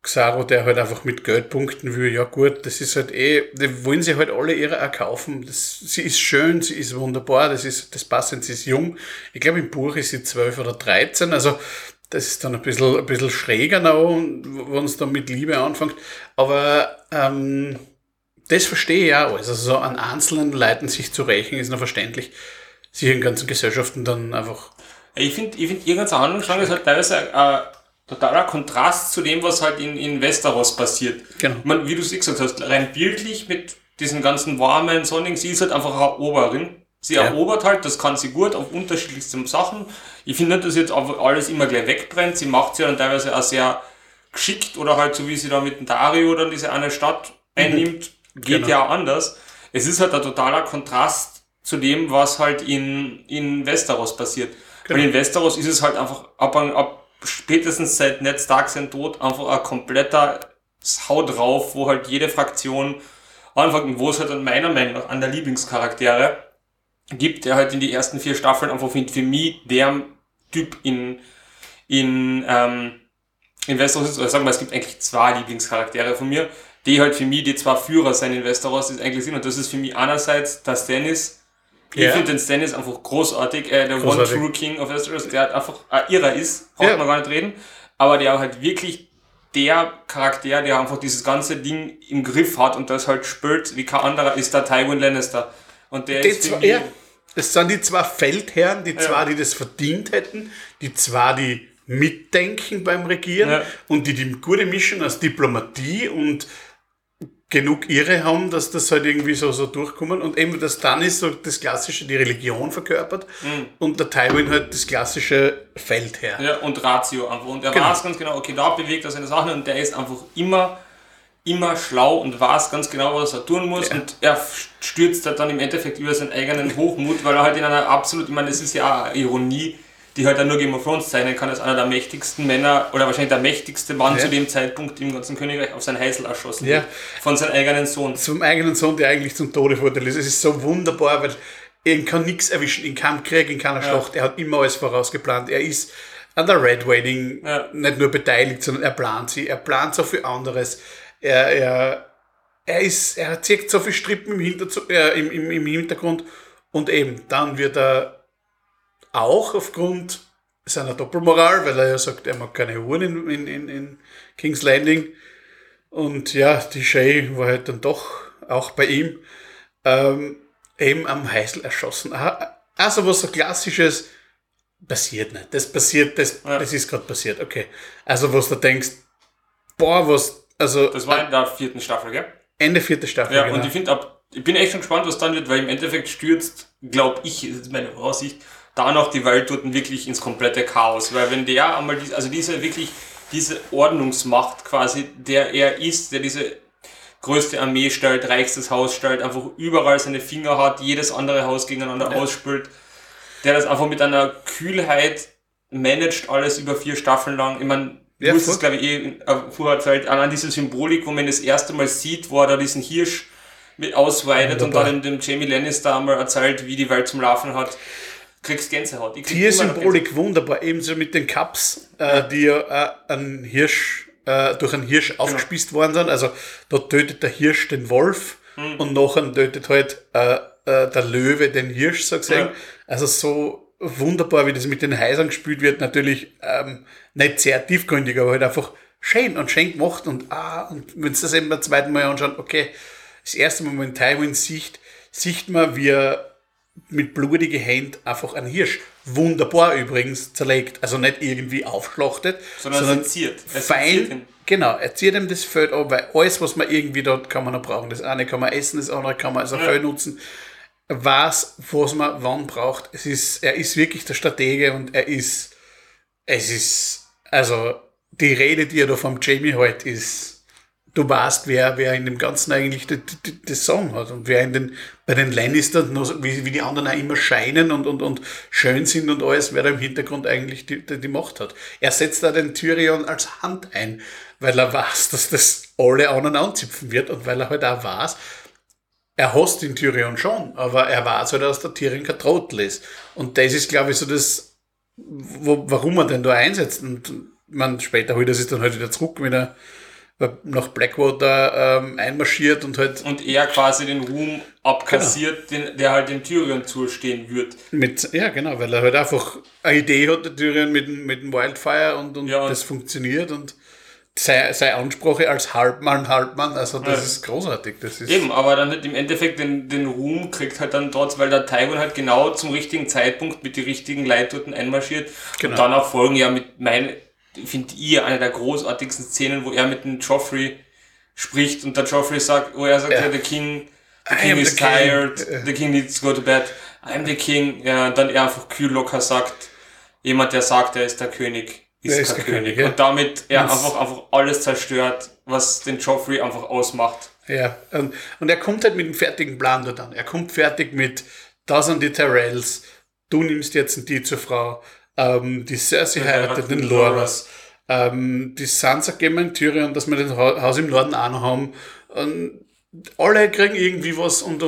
Xaro, der halt einfach mit Geld punkten will, ja gut, das ist halt die wollen sie halt alle ihre auch kaufen. Sie ist schön, sie ist wunderbar, das passend, sie ist jung. Ich glaube, im Buch ist sie 12 oder 13, also das ist dann ein bisschen schräger noch, wenn es dann mit Liebe anfängt. Aber das verstehe ich auch alles. Also so an einzelnen Leuten sich zu rächen, ist noch verständlich. Sich in ganzen Gesellschaften dann einfach... Ich finde, ihr ganzer Handlungsstrang ist halt teilweise ein totaler Kontrast zu dem, was halt in Westeros passiert. Genau. Ich meine, wie du es gesagt hast, rein bildlich mit diesen ganzen warmen, sonnigen, sie ist halt einfach eine Eroberin. Sie erobert halt, das kann sie gut auf unterschiedlichsten Sachen. Ich finde nicht, dass jetzt einfach alles immer gleich wegbrennt. Sie macht sie ja dann teilweise auch sehr geschickt oder halt so wie sie da mit dem Dario dann diese eine Stadt einnimmt, geht ja auch anders. Es ist halt ein totaler Kontrast zu dem, was halt in Westeros passiert. Weil in Westeros ist es halt einfach ab spätestens seit Ned Stark sein Tod einfach ein kompletter Hau drauf, wo halt jede Fraktion anfängt, wo es halt meiner Meinung nach an der Lieblingscharaktere gibt, der halt in die ersten 4 Staffeln einfach für mich der Typ in Westeros ist, oder sagen wir, es gibt eigentlich 2 Lieblingscharaktere von mir, die halt für mich die 2 Führer sein in Westeros ist eigentlich sind, und das ist für mich einerseits der Stannis. Ich finde den Stannis einfach großartig, der One True King of Westeros, der halt einfach ein Irrer ist, braucht man gar nicht reden, aber der halt wirklich der Charakter, der einfach dieses ganze Ding im Griff hat und das halt spielt wie kein anderer, ist der Tywin Lannister. Und der ist für mich... Das sind die 2 Feldherren, die 2, die das verdient hätten, die 2, die mitdenken beim Regieren und die gute Mischung aus Diplomatie und genug Irre haben, dass das halt irgendwie so durchkommen. Und eben das dann ist so das klassische, die Religion verkörpert und der Tywin halt das klassische Feldherr. Ja, und Ratio einfach. Und er weiß ganz genau, okay, da bewegt er seine Sachen und der ist einfach immer schlau und weiß ganz genau, was er tun muss und er stürzt halt dann im Endeffekt über seinen eigenen Hochmut, weil er halt in einer absolut, ich meine, das ist ja auch eine Ironie, die halt dann nur Game of Thrones zeichnen kann, als einer der mächtigsten Männer oder wahrscheinlich der mächtigste Mann zu dem Zeitpunkt im ganzen Königreich auf sein Heisel erschossen wird. Von seinem eigenen Sohn. Zum eigenen Sohn, der eigentlich zum Tode verurteilt ist. Es ist so wunderbar, weil ihn kann nichts erwischen, in keinem Krieg, in keiner Schlacht. Er hat immer alles vorausgeplant. Er ist an der Red Wedding nicht nur beteiligt, sondern er plant sie. Er plant so viel anderes. Er zieht so viel Strippen im Hintergrund und eben, dann wird er auch aufgrund seiner Doppelmoral, weil er ja sagt, er mag keine Uhren in King's Landing und ja, die Shay war halt dann doch auch bei ihm eben am Heisel erschossen. Also was so klassisches passiert nicht. Das ist gerade passiert, okay. Also was du denkst, das war in der 4. Staffel, gell? Ende 4. Staffel, ja, genau. Und ich bin echt schon gespannt, was dann wird, weil im Endeffekt stürzt, glaube ich, das ist meine Voraussicht, da noch die Welt dort wirklich ins komplette Chaos. Weil wenn der einmal diese Ordnungsmacht quasi, der er ist, der diese größte Armee stellt, reichstes Haus stellt, einfach überall seine Finger hat, jedes andere Haus gegeneinander ausspielt, der das einfach mit einer Kühlheit managt, alles über 4 Staffeln lang. Ich meine, du hast es, glaube ich, vorher erzählt, an diese Symbolik, wo man das erste Mal sieht, wo er da diesen Hirsch mit ausweidet und dann dem Jaime Lannister einmal erzählt, wie die Welt zum Laufen hat. Kriegst Gänsehaut. Tiersymbolik wunderbar, ebenso mit den Cups, die ja durch einen Hirsch aufgespießt worden sind. Also da tötet der Hirsch den Wolf und nachher tötet halt der Löwe den Hirsch, so gesehen. Also so wunderbar, wie das mit den Häusern gespielt wird, natürlich nicht sehr tiefgründig, aber halt einfach schön gemacht und wenn es das eben beim zweiten Mal anschaut, okay, das erste Mal in Tywins sieht man, wie er mit blutigen Händen einfach einen Hirsch, wunderbar übrigens, zerlegt, also nicht irgendwie aufschlachtet, sondern fein, genau, er zieht ihm das Feld ab, weil alles, was man irgendwie dort kann man noch brauchen, das eine kann man essen, das andere kann man als Feld nutzen, was man wann braucht. Er ist wirklich der Stratege und also die Rede, die er da vom Jaime hält, ist, du weißt, wer in dem Ganzen eigentlich das Song hat und wer bei den Lannisters, wie die anderen auch immer scheinen und schön sind und alles, wer da im Hintergrund eigentlich die Macht hat. Er setzt da den Tyrion als Hand ein, weil er weiß, dass das alle anderen anzipfen wird und weil er halt auch weiß, er hasst den Tyrion schon, aber er weiß halt, dass der Tyrion kein Trottel ist. Und das ist, glaube ich, so das, warum er den da einsetzt. Und man, später holt er sich dann halt wieder zurück, wenn er nach Blackwater einmarschiert und halt Und er quasi den Ruhm abkassiert, der halt dem Tyrion zustehen wird. ja genau, weil er halt einfach eine Idee hat, der Tyrion mit dem Wildfire und Ja, das funktioniert und seine Ansprache als Halbmann, also das ist großartig. Das ist Eben, aber dann halt im Endeffekt den Ruhm kriegt halt dann dort, weil der Tywin halt genau zum richtigen Zeitpunkt mit den richtigen Leuten dort einmarschiert. Genau. Und dann auch folgen ja finde ich, eine der großartigsten Szenen, wo er mit dem Joffrey spricht und der Joffrey sagt, the king is tired, the king needs to go to bed, I'm the king. Ja, und dann er einfach kühl locker sagt, jemand, der sagt, er ist der König, ist der König. Ja. Und damit er einfach alles zerstört, was den Joffrey einfach ausmacht. Ja, und er kommt halt mit einem fertigen Plan da dann. Er kommt fertig mit, da sind die Tyrells, du nimmst jetzt die zur Frau, die Cersei heiratet den Loras, die Sansa geben in Tyrion, dass wir das Haus im Norden auch noch haben. Alle kriegen irgendwie was und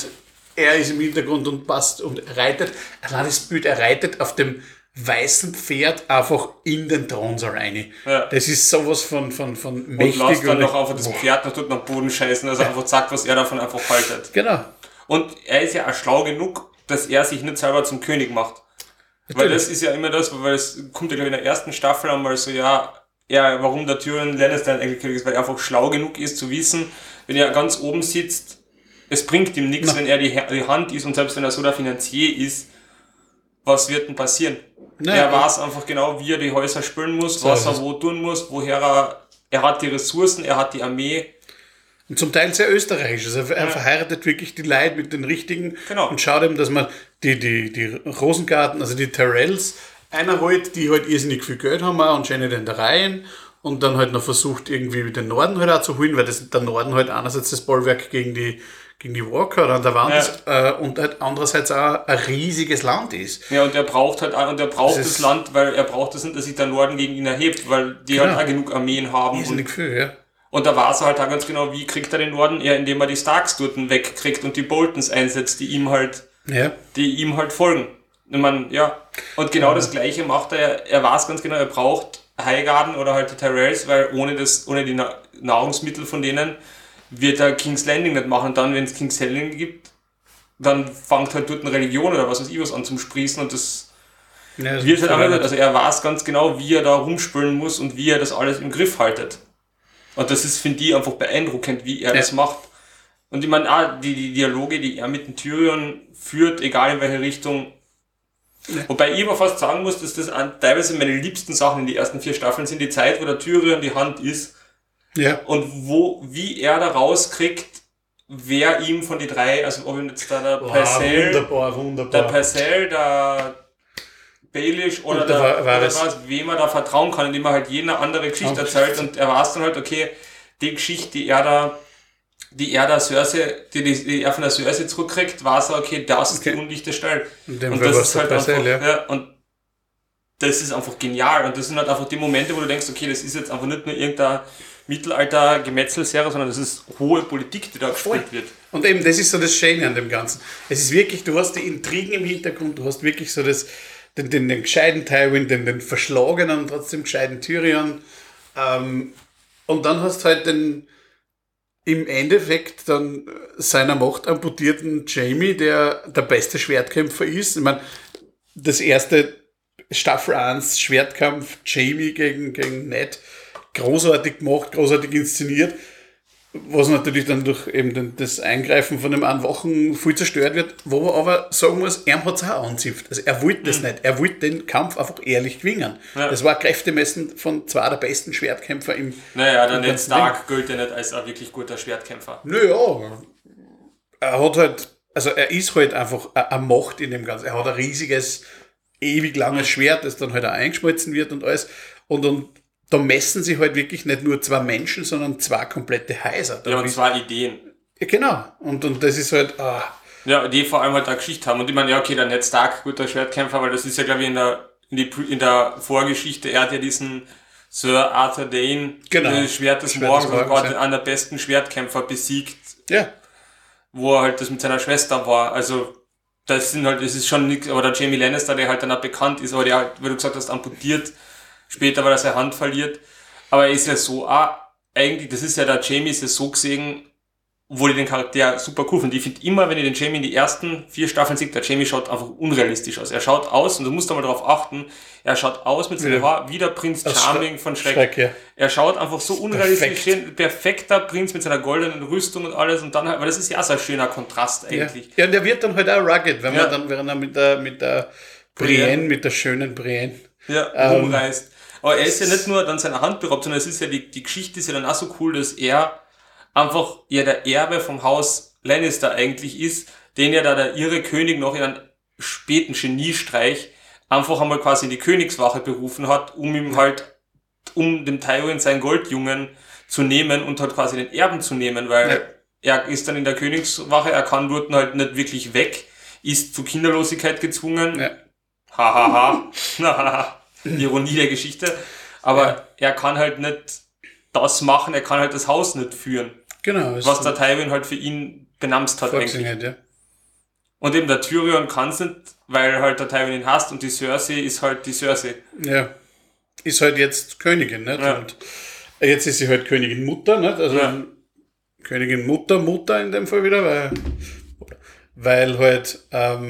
er ist im Hintergrund und passt und reitet. Allein das Bild, er reitet auf dem weißen Pferd einfach in den Thronsaal rein. Ja. Das ist sowas von mächtig. Und lasst dann noch einfach das Pferd noch dort nach Boden scheißen, also einfach sagt, was er davon einfach haltet. Genau. Und er ist ja auch schlau genug, dass er sich nicht selber zum König macht. Weil das ist ja immer das, weil es kommt ja glaube ich in der ersten Staffel einmal so, warum der Tyrion Lannister eigentlich König ist, weil er einfach schlau genug ist zu wissen, wenn er ganz oben sitzt, es bringt ihm nichts, wenn er die Hand ist und selbst wenn er so der Finanzier ist, was wird denn passieren? Er weiß einfach genau, wie er die Häuser spülen muss, was er wo tun muss, woher er hat die Ressourcen, er hat die Armee. Und zum Teil sehr österreichisch. Also er verheiratet wirklich die Leute mit den richtigen und schaut eben, dass man die Rosengarten, also die Tyrells, einer holt, die halt irrsinnig viel Geld haben auch anscheinend in der Reihen und dann halt noch versucht irgendwie den Norden halt auch zu holen, weil der Norden halt einerseits das Bollwerk gegen die Walker an der Wand ist, und halt andererseits auch ein riesiges Land ist. Ja, und er braucht halt das Land, weil er braucht es nicht, dass sich der Norden gegen ihn erhebt, weil die halt auch genug Armeen haben. Irrsinnig viel, ja. Und da weiß er halt auch ganz genau, wie kriegt er den Norden? Ja, indem er die Starks dort wegkriegt und die Boltons einsetzt, die ihm halt folgen. Ich meine, und genau das Gleiche macht er. Er weiß ganz genau, er braucht Highgarden oder halt die Tyrells, weil ohne die Nahrungsmittel von denen wird er King's Landing nicht machen. Dann, wenn es King's Landing gibt, dann fängt halt dort eine Religion oder was weiß ich was an zum Sprießen und das wird halt auch nicht. Also er weiß ganz genau, wie er da rumspülen muss und wie er das alles im Griff haltet. Und das ist, finde ich, einfach beeindruckend, wie er das macht. Und ich meine, auch die Dialoge, die er mit dem Tyrion führt, egal in welche Richtung. Ja. Wobei ich aber fast sagen muss, dass das teilweise meine liebsten Sachen in die ersten 4 Staffeln sind, die Zeit, wo der Tyrion die Hand ist. Ja. Und wie er da rauskriegt, wer ihm von die 3, also ob ihm jetzt da der Pycelle, wunderbar. der Pycelle, der Baelish oder wem er da vertrauen kann, indem er halt jede andere Geschichte erzählt und er weiß dann halt, okay, die Geschichte, die er Cersei, die er von der Cersei zurückkriegt, weiß er, okay, das ist die undichte Stelle. Und das ist halt einfach, und das ist einfach genial und das sind halt einfach die Momente, wo du denkst, okay, das ist jetzt einfach nicht nur irgendein Mittelalter-Gemetzelserie, sondern das ist hohe Politik, die da gespielt wird. Und eben, das ist so das Schöne an dem Ganzen. Es ist wirklich, du hast die Intrigen im Hintergrund, du hast wirklich so den gescheiten Tywin, den verschlagenen, trotzdem gescheiten Tyrion. Und dann hast du halt den im Endeffekt dann seiner Macht amputierten Jaime, der beste Schwertkämpfer ist. Ich meine, das erste Staffel 1 Schwertkampf Jaime gegen Ned, großartig gemacht, großartig inszeniert, was natürlich dann durch eben das Eingreifen von dem einen Wochen viel zerstört wird, wo man aber sagen muss, er hat es auch anzipft. Also er wollte das nicht. Er wollte den Kampf einfach ehrlich gewinnen. Ja. Das war kräftemessen von 2 der besten Schwertkämpfer im der Ned Stark gilt ja nicht als ein wirklich guter Schwertkämpfer. Naja, er ist halt einfach eine Macht in dem Ganzen. Er hat ein riesiges, ewig langes Schwert, das dann halt auch eingeschmolzen wird und alles. Und da messen sich halt wirklich nicht nur 2 Menschen, sondern 2 komplette Häuser. Ja, und 2 Ideen. Ja, genau. Und das ist halt... Ja, die vor allem halt eine Geschichte haben. Und ich meine, ja, okay, der Ned Stark, guter Schwertkämpfer, weil das ist ja, glaube ich, in der Vorgeschichte, er hat ja diesen Sir Arthur Dane, das Schwert des Morgens, einen der besten Schwertkämpfer besiegt. Ja. Wo er halt das mit seiner Schwester war. Also, das ist schon nichts, aber der Jaime Lannister, der halt dann auch bekannt ist, aber der halt, wie du gesagt hast, amputiert, später, weil er seine Hand verliert. Aber er ist ja so eigentlich, das ist ja der Jamie ist ja so gesehen, wo ich den Charakter super cool finde. Ich finde immer, wenn ich den Jamie in die ersten 4 Staffeln sehe, der Jamie schaut einfach unrealistisch aus. Er schaut aus, und du musst da mal drauf achten, er schaut aus mit seinem Haar wie der Prinz Charming von Schreck. Ja. Er schaut einfach so unrealistisch, perfekter Prinz mit seiner goldenen Rüstung und alles, und dann halt, weil das ist ja so ein schöner Kontrast eigentlich. Ja, und der wird dann halt auch rugged, wenn er mit der Brienne, mit der schönen Brienne rumreißt. Aber er ist ja nicht nur dann seine Hand beraubt, sondern es ist ja die Geschichte ist ja dann auch so cool, dass er einfach ja der Erbe vom Haus Lannister eigentlich ist, den ja da der irre König noch in einem späten Geniestreich einfach einmal quasi in die Königswache berufen hat, um dem Tywin seinen Goldjungen zu nehmen und halt quasi den Erben zu nehmen, weil er ist dann in der Königswache, er kann dort halt nicht wirklich weg, ist zu Kinderlosigkeit gezwungen. Ja. Hahaha. Ironie der Geschichte. Aber er kann halt nicht das machen, er kann halt das Haus nicht führen. Genau. Was der Tywin halt für ihn benamst hat eigentlich. Ja. Und eben der Tyrion kann es nicht, weil halt der Tywin ihn hasst, und die Cersei ist halt die Cersei. Ja. Ist halt jetzt Königin, nicht? Ja. Und jetzt ist sie halt Königin Mutter, nicht? Also Königin Mutter in dem Fall wieder, weil halt,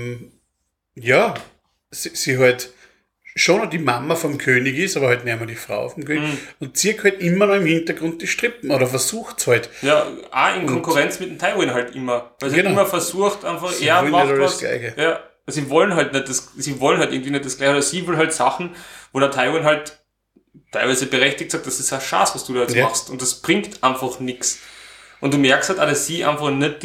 sie halt schon noch die Mama vom König ist, aber halt nicht mehr die Frau vom König. Und zieht halt immer noch im Hintergrund die Strippen oder versucht es halt. Ja, auch in Konkurrenz mit dem Tywin halt immer. Weil sie halt immer versucht, einfach, sie er macht was. Ja, sie wollen halt irgendwie nicht das Gleiche. Oder sie will halt Sachen, wo der Tywin halt teilweise berechtigt sagt, das ist ein Schatz, was du da jetzt machst. Und das bringt einfach nichts. Und du merkst halt auch, dass sie einfach nicht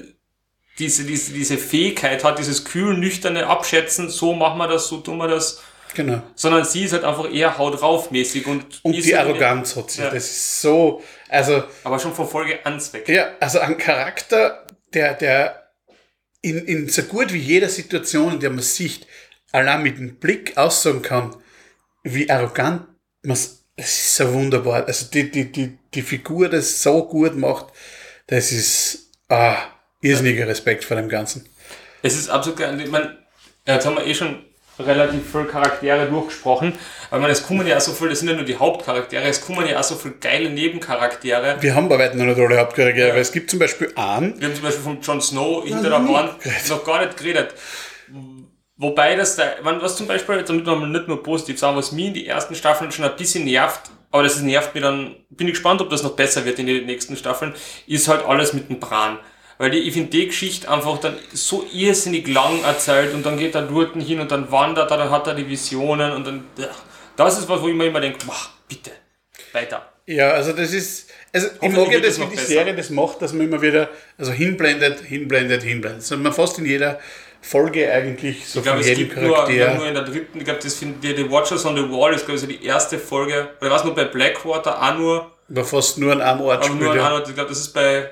diese Fähigkeit hat, dieses kühl, nüchterne Abschätzen, so machen wir das, so tun wir das. Genau. Sondern sie ist halt einfach eher haut drauf mäßig und die Arroganz hat sie. Ja. Das ist so, also. Aber schon von Folge 1 weg. Ja, also ein Charakter, der in so gut wie jeder Situation, in der man sieht, allein mit dem Blick aussagen kann, wie arrogant das ist so wunderbar. Also die Figur, das so gut macht, das ist irrsinniger Respekt vor dem Ganzen. Es ist absolut geil. Ich meine, jetzt haben wir schon relativ viele Charaktere durchgesprochen, aber es kommen ja auch so viele, das sind ja nur die Hauptcharaktere, es kommen ja auch so viele geile Nebencharaktere. Wir haben bei weitem noch nicht alle Hauptcharaktere, weil es gibt zum Beispiel einen. Wir haben zum Beispiel von Jon Snow hinter der Wand noch gar nicht geredet. Wobei was zum Beispiel, damit wir nicht nur positiv sagen, was mich in die ersten Staffeln schon ein bisschen nervt, aber das nervt mich dann, bin ich gespannt, ob das noch besser wird in den nächsten Staffeln, ist halt alles mit dem Bran. Weil ich finde die Geschichte einfach dann so irrsinnig lang erzählt, und dann geht er dort hin und dann wandert er, dann hat er die Visionen und dann, das ist was, wo ich mir immer denke, bitte, weiter. Ja, also das ist, ich mag ja das, wie die Serie das macht, dass man immer wieder, also hinblendet. Also man fast in jeder Folge eigentlich so von jedem Charakter. Nur in der dritten, ich glaube, das finde die Watchers on the Wall ist, glaube ich, so die erste Folge, oder was nur bei Blackwater auch nur. Aber fast nur an einem Ort spielt. Nur an einem Ort, ich glaube, das ist bei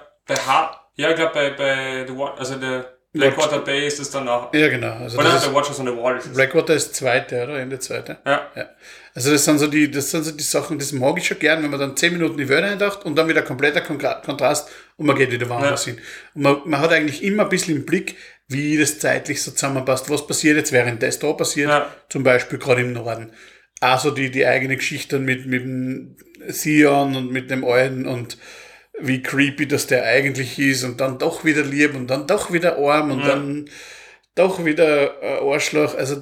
ich glaube bei der Blackwater Bay ist das dann auch. Ja, genau. Also oder der Watchers on the Wall ist es. Blackwater ist zweite, oder? Ende zweite. Ja. Also das sind so die Sachen, das mag ich schon gern, wenn man dann 10 Minuten die Wörter eindacht und dann wieder kompletter Kontrast und man geht wieder woanders hin. Und man hat eigentlich immer ein bisschen im Blick, wie das zeitlich so zusammenpasst. Was passiert jetzt, während das da passiert? Zum Beispiel gerade im Norden. Also die eigene Geschichte mit dem Theon und mit dem Alten und wie creepy das der eigentlich ist und dann doch wieder lieb und dann doch wieder arm und dann doch wieder Arschloch. Also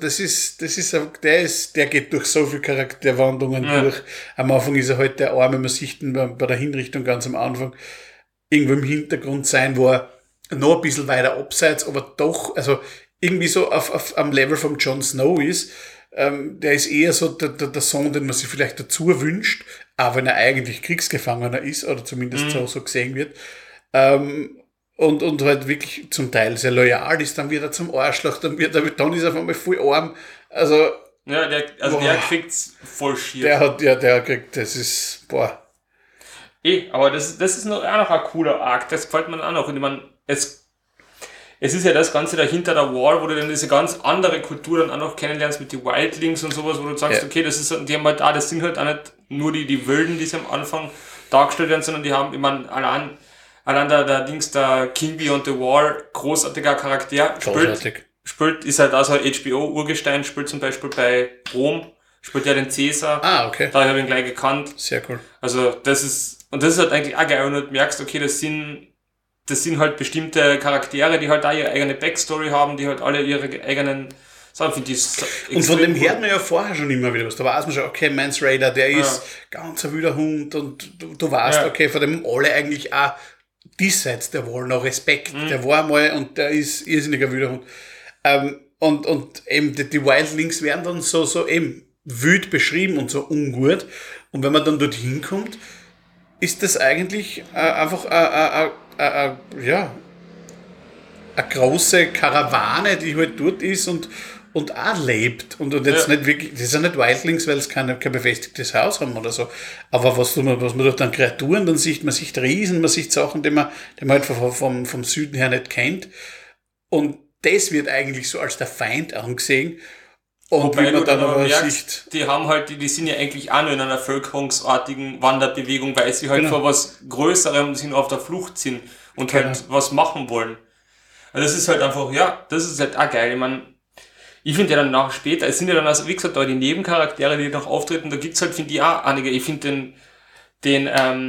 der geht durch so viele Charakterwandlungen durch. Am Anfang ist er halt der Arme, man sieht ihn bei der Hinrichtung ganz am Anfang irgendwo im Hintergrund sein, wo er noch ein bisschen weiter abseits, aber doch, also irgendwie so am Level von Jon Snow ist. Der ist eher so der Sohn, den man sich vielleicht dazu wünscht, auch wenn er eigentlich Kriegsgefangener ist, oder zumindest so gesehen wird. Und halt wirklich zum Teil sehr loyal ist, dann wird er zum Arschloch, dann ist er auf einmal voll arm. Also. Ja, der kriegt's voll schier. Der kriegt, das ist, aber das ist noch ein cooler Arc, das gefällt mir auch noch. Und ich meine, es ist ja das Ganze dahinter der Wall, wo du dann diese ganz andere Kultur dann auch noch kennenlernst mit den Wildlings und sowas, wo du sagst, okay, das sind halt auch nicht nur die Wilden, die sie am Anfang dargestellt werden, sondern die haben, ich meine, allein der King Beyond the Wall, großartiger Charakter, spielt, ist halt also HBO-Urgestein, spielt zum Beispiel bei Rom spielt ja den Cäsar. Ah, okay. Da habe ich ihn gleich gekannt. Sehr cool. Also das ist halt eigentlich auch geil, wenn du merkst, okay, das sind halt bestimmte Charaktere, die halt da ihre eigene Backstory haben, die halt alle ihre eigenen Sachen, finde ich. Und von dem hört man ja vorher schon immer wieder was. Da weiß man schon, okay, Mance Raider, der ist ganz ein wilder Hund und du weißt, okay, von dem haben alle eigentlich auch diesseits der Wahl noch Respekt. Der war mal und der ist irrsinniger wilder Hund. Und eben die Wildlings werden dann so eben wild beschrieben und so ungut. Und wenn man dann dorthin kommt, ist das eigentlich einfach eine große Karawane, die halt dort ist und auch lebt. Und jetzt nicht wirklich, das sind nicht Wildlings, weil es kein befestigtes Haus haben oder so. Aber was man dort an Kreaturen dann sieht, man sieht Riesen, man sieht Sachen, die man halt vom Süden her nicht kennt. Und das wird eigentlich so als der Feind angesehen. Und wobei wie man dann aber merkst, sieht, die haben halt, die sind ja eigentlich auch nur in einer völkerungsartigen Wanderbewegung, weil sie halt vor was Größerem sind, auf der Flucht sind und halt was machen wollen. Also das ist halt einfach, das ist halt auch geil. Ich finde ja dann später, es sind ja dann, also wie gesagt, da die Nebencharaktere, die noch auftreten, da gibt's halt, finde ich, auch einige. Ich finde den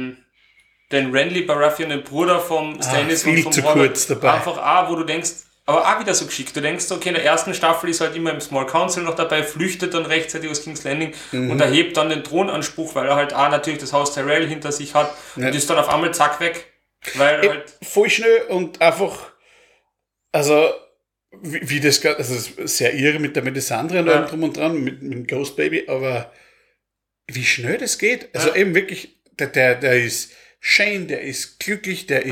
Renly Baratheon, den Bruder vom Stannis und vom zu Robert, kurz dabei. einfach auch, wo du denkst, aber auch wieder so geschickt. Du denkst, okay, in der ersten Staffel ist halt immer im Small Council noch dabei, flüchtet dann rechtzeitig aus King's Landing und erhebt dann den Thronanspruch, weil er halt auch natürlich das Haus Tyrell hinter sich hat und ist dann auf einmal zack weg. Weil halt voll schnell und einfach, also wie das geht, also es ist sehr irre mit der Melisandre und allem drum und dran, mit Ghost Baby, aber wie schnell das geht. Also eben wirklich, der ist Shane, der ist glücklich, der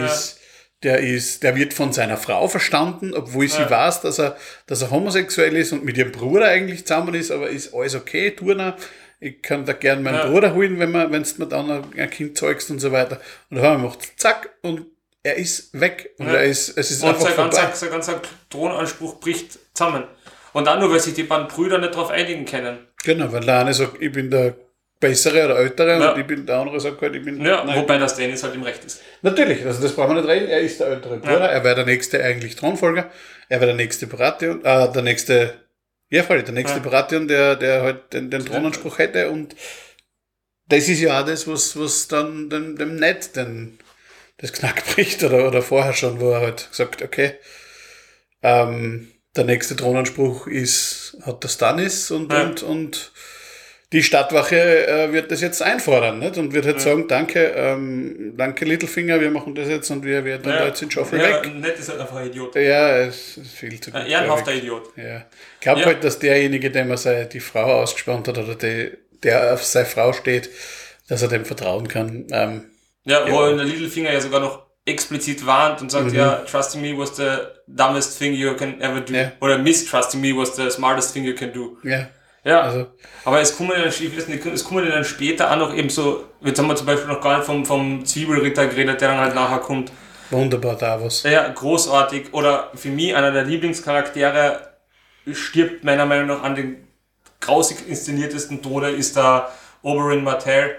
wird von seiner Frau verstanden, obwohl sie weiß, dass er homosexuell ist und mit ihrem Bruder eigentlich zusammen ist, aber ist alles okay, Turner. Ich kann da gern meinen Bruder holen, wenn du mir dann ein Kind zeugst und so weiter. Und dann haben wir gemacht, zack, und er ist weg. Und es ist und einfach vorbei. sein ganzer Thronanspruch bricht zusammen. Und dann nur, weil sich die beiden Brüder nicht darauf einigen können. Genau, weil der eine sagt, ich bin der Bessere oder Ältere und der andere sagt halt, ich bin... Ja, wobei das Stannis halt im Recht ist. Natürlich, also das brauchen wir nicht reden, er ist der ältere Bruder, er wäre der nächste eigentlich Thronfolger, er wäre der nächste Baratheon, der nächste Baratheon, der halt den Thronanspruch hätte, und das ist ja auch das, was dann dem Ned das Knack bricht, oder vorher schon, wo er halt sagt, okay, der nächste Thronanspruch hat der Stannis und die Stadtwache wird das jetzt einfordern, nicht? Und wird halt sagen, danke Littlefinger, wir machen das jetzt und wir werden da jetzt den Schaufel weg. Ned ist halt einfach ein Idiot. Ja, es ist viel zu gut. Ein ehrenhafter Idiot. Ja. Ich glaube halt, dass derjenige, dem er die Frau ausgespannt hat oder der auf seine Frau steht, dass er dem vertrauen kann. Wo der Littlefinger ja sogar noch explizit warnt und sagt, trusting me was the dumbest thing you can ever do. Ja. Oder mistrusting me was the smartest thing you can do. Ja. Ja, also. Aber es kommen dann später auch noch eben so, jetzt haben wir zum Beispiel noch gar nicht vom Zwiebelritter geredet, der dann halt nachher kommt. Wunderbar, Davos. Ja, großartig. Oder für mich einer der Lieblingscharaktere, stirbt meiner Meinung nach an den grausig inszeniertesten Tode, ist der Oberyn Martell.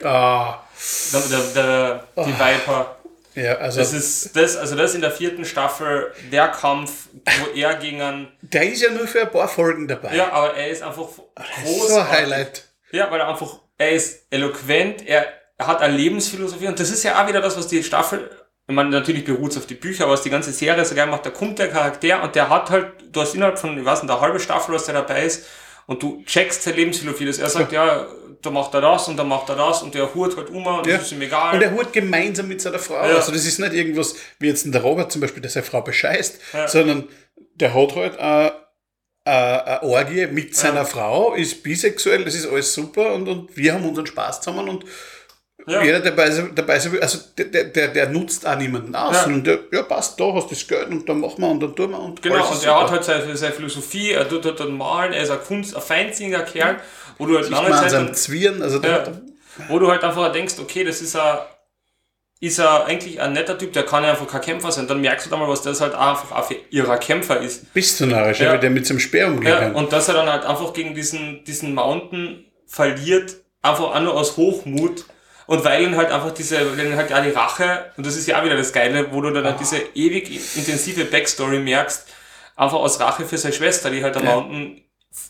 Die Viper. Ja, also das ist in der 4. Staffel der Kampf, wo er gegen einen... Der ist ja nur für ein paar Folgen dabei. Ja, aber er ist einfach großartig. So ein Highlight. Ja, weil er ist eloquent, er hat eine Lebensphilosophie, und das ist ja auch wieder das, was die Staffel, ich meine, natürlich beruht es auf die Bücher, aber was die ganze Serie so geil macht, da kommt der Charakter und der hat halt, du hast innerhalb von, ich weiß nicht, eine halbe Staffel, was der dabei ist, und du checkst seine Lebensphilosophie, dass er sagt, da macht er das und da macht er das und der hurt halt und das ist ihm egal. Und er hurt gemeinsam mit seiner Frau. Ja. Also das ist nicht irgendwas, wie jetzt der Robert zum Beispiel, der seine Frau bescheißt, sondern der hat halt eine Orgie mit seiner Frau, ist bisexuell, das ist alles super, und wir haben unseren Spaß zusammen, und jeder dabei ist, also der nutzt auch niemanden aus, sondern der passt, da hast du das Geld und dann machen wir und dann tun wir und genau, und er hat halt seine Philosophie, er tut halt dann malen, er ist ein feinsinniger Kerl, wo du halt lange Zeit Zwirn, wo du halt einfach denkst, okay, das ist er eigentlich ein netter Typ, der kann ja einfach kein Kämpfer sein. Dann merkst du dann mal, was das halt einfach auch für ihrer Kämpfer ist. Bist du narrisch, wie der mit seinem Speer umgeht. Ja, und dass er dann halt einfach gegen diesen Mountain verliert, einfach auch nur aus Hochmut. Und weil ihn halt einfach die Rache, und das ist ja auch wieder das Geile, wo du dann halt diese ewig intensive Backstory merkst, einfach aus Rache für seine Schwester, die halt am Mountain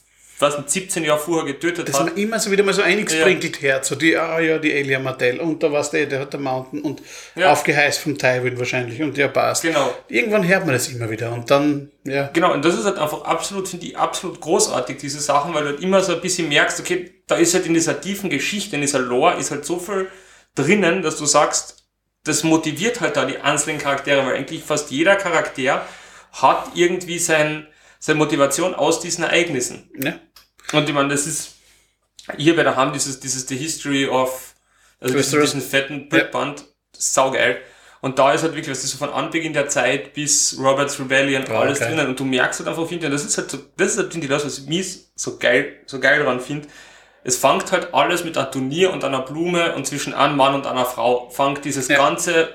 weiß nicht, 17 Jahre vorher getötet Das hat. man immer so wieder mal so eingesprinkelt hört, so die Elia Martell und da war's der hat der Mountain und aufgeheißt vom Tywin wahrscheinlich und der passt. Genau. Irgendwann hört man das immer wieder und dann, ja. Genau, und das ist halt einfach absolut, finde ich, absolut großartig, diese Sachen, weil du halt immer so ein bisschen merkst, okay, da ist halt in dieser tiefen Geschichte, in dieser Lore, ist halt so viel drinnen, dass du sagst, das motiviert halt da die einzelnen Charaktere, weil eigentlich fast jeder Charakter hat irgendwie seine Motivation aus diesen Ereignissen. Ja. Und ich meine, das ist, hier bei der Ham dieses The History of, also diesen fetten Britband, saugeil. Und da ist halt wirklich, das ist so von Anbeginn der Zeit bis Robert's Rebellion, alles drinnen. Und du merkst halt einfach, finde ich, das ist halt, finde ich, das, was ich so geil daran finde. Es fängt halt alles mit einem Turnier und einer Blume und zwischen einem Mann und einer Frau fängt dieses ganze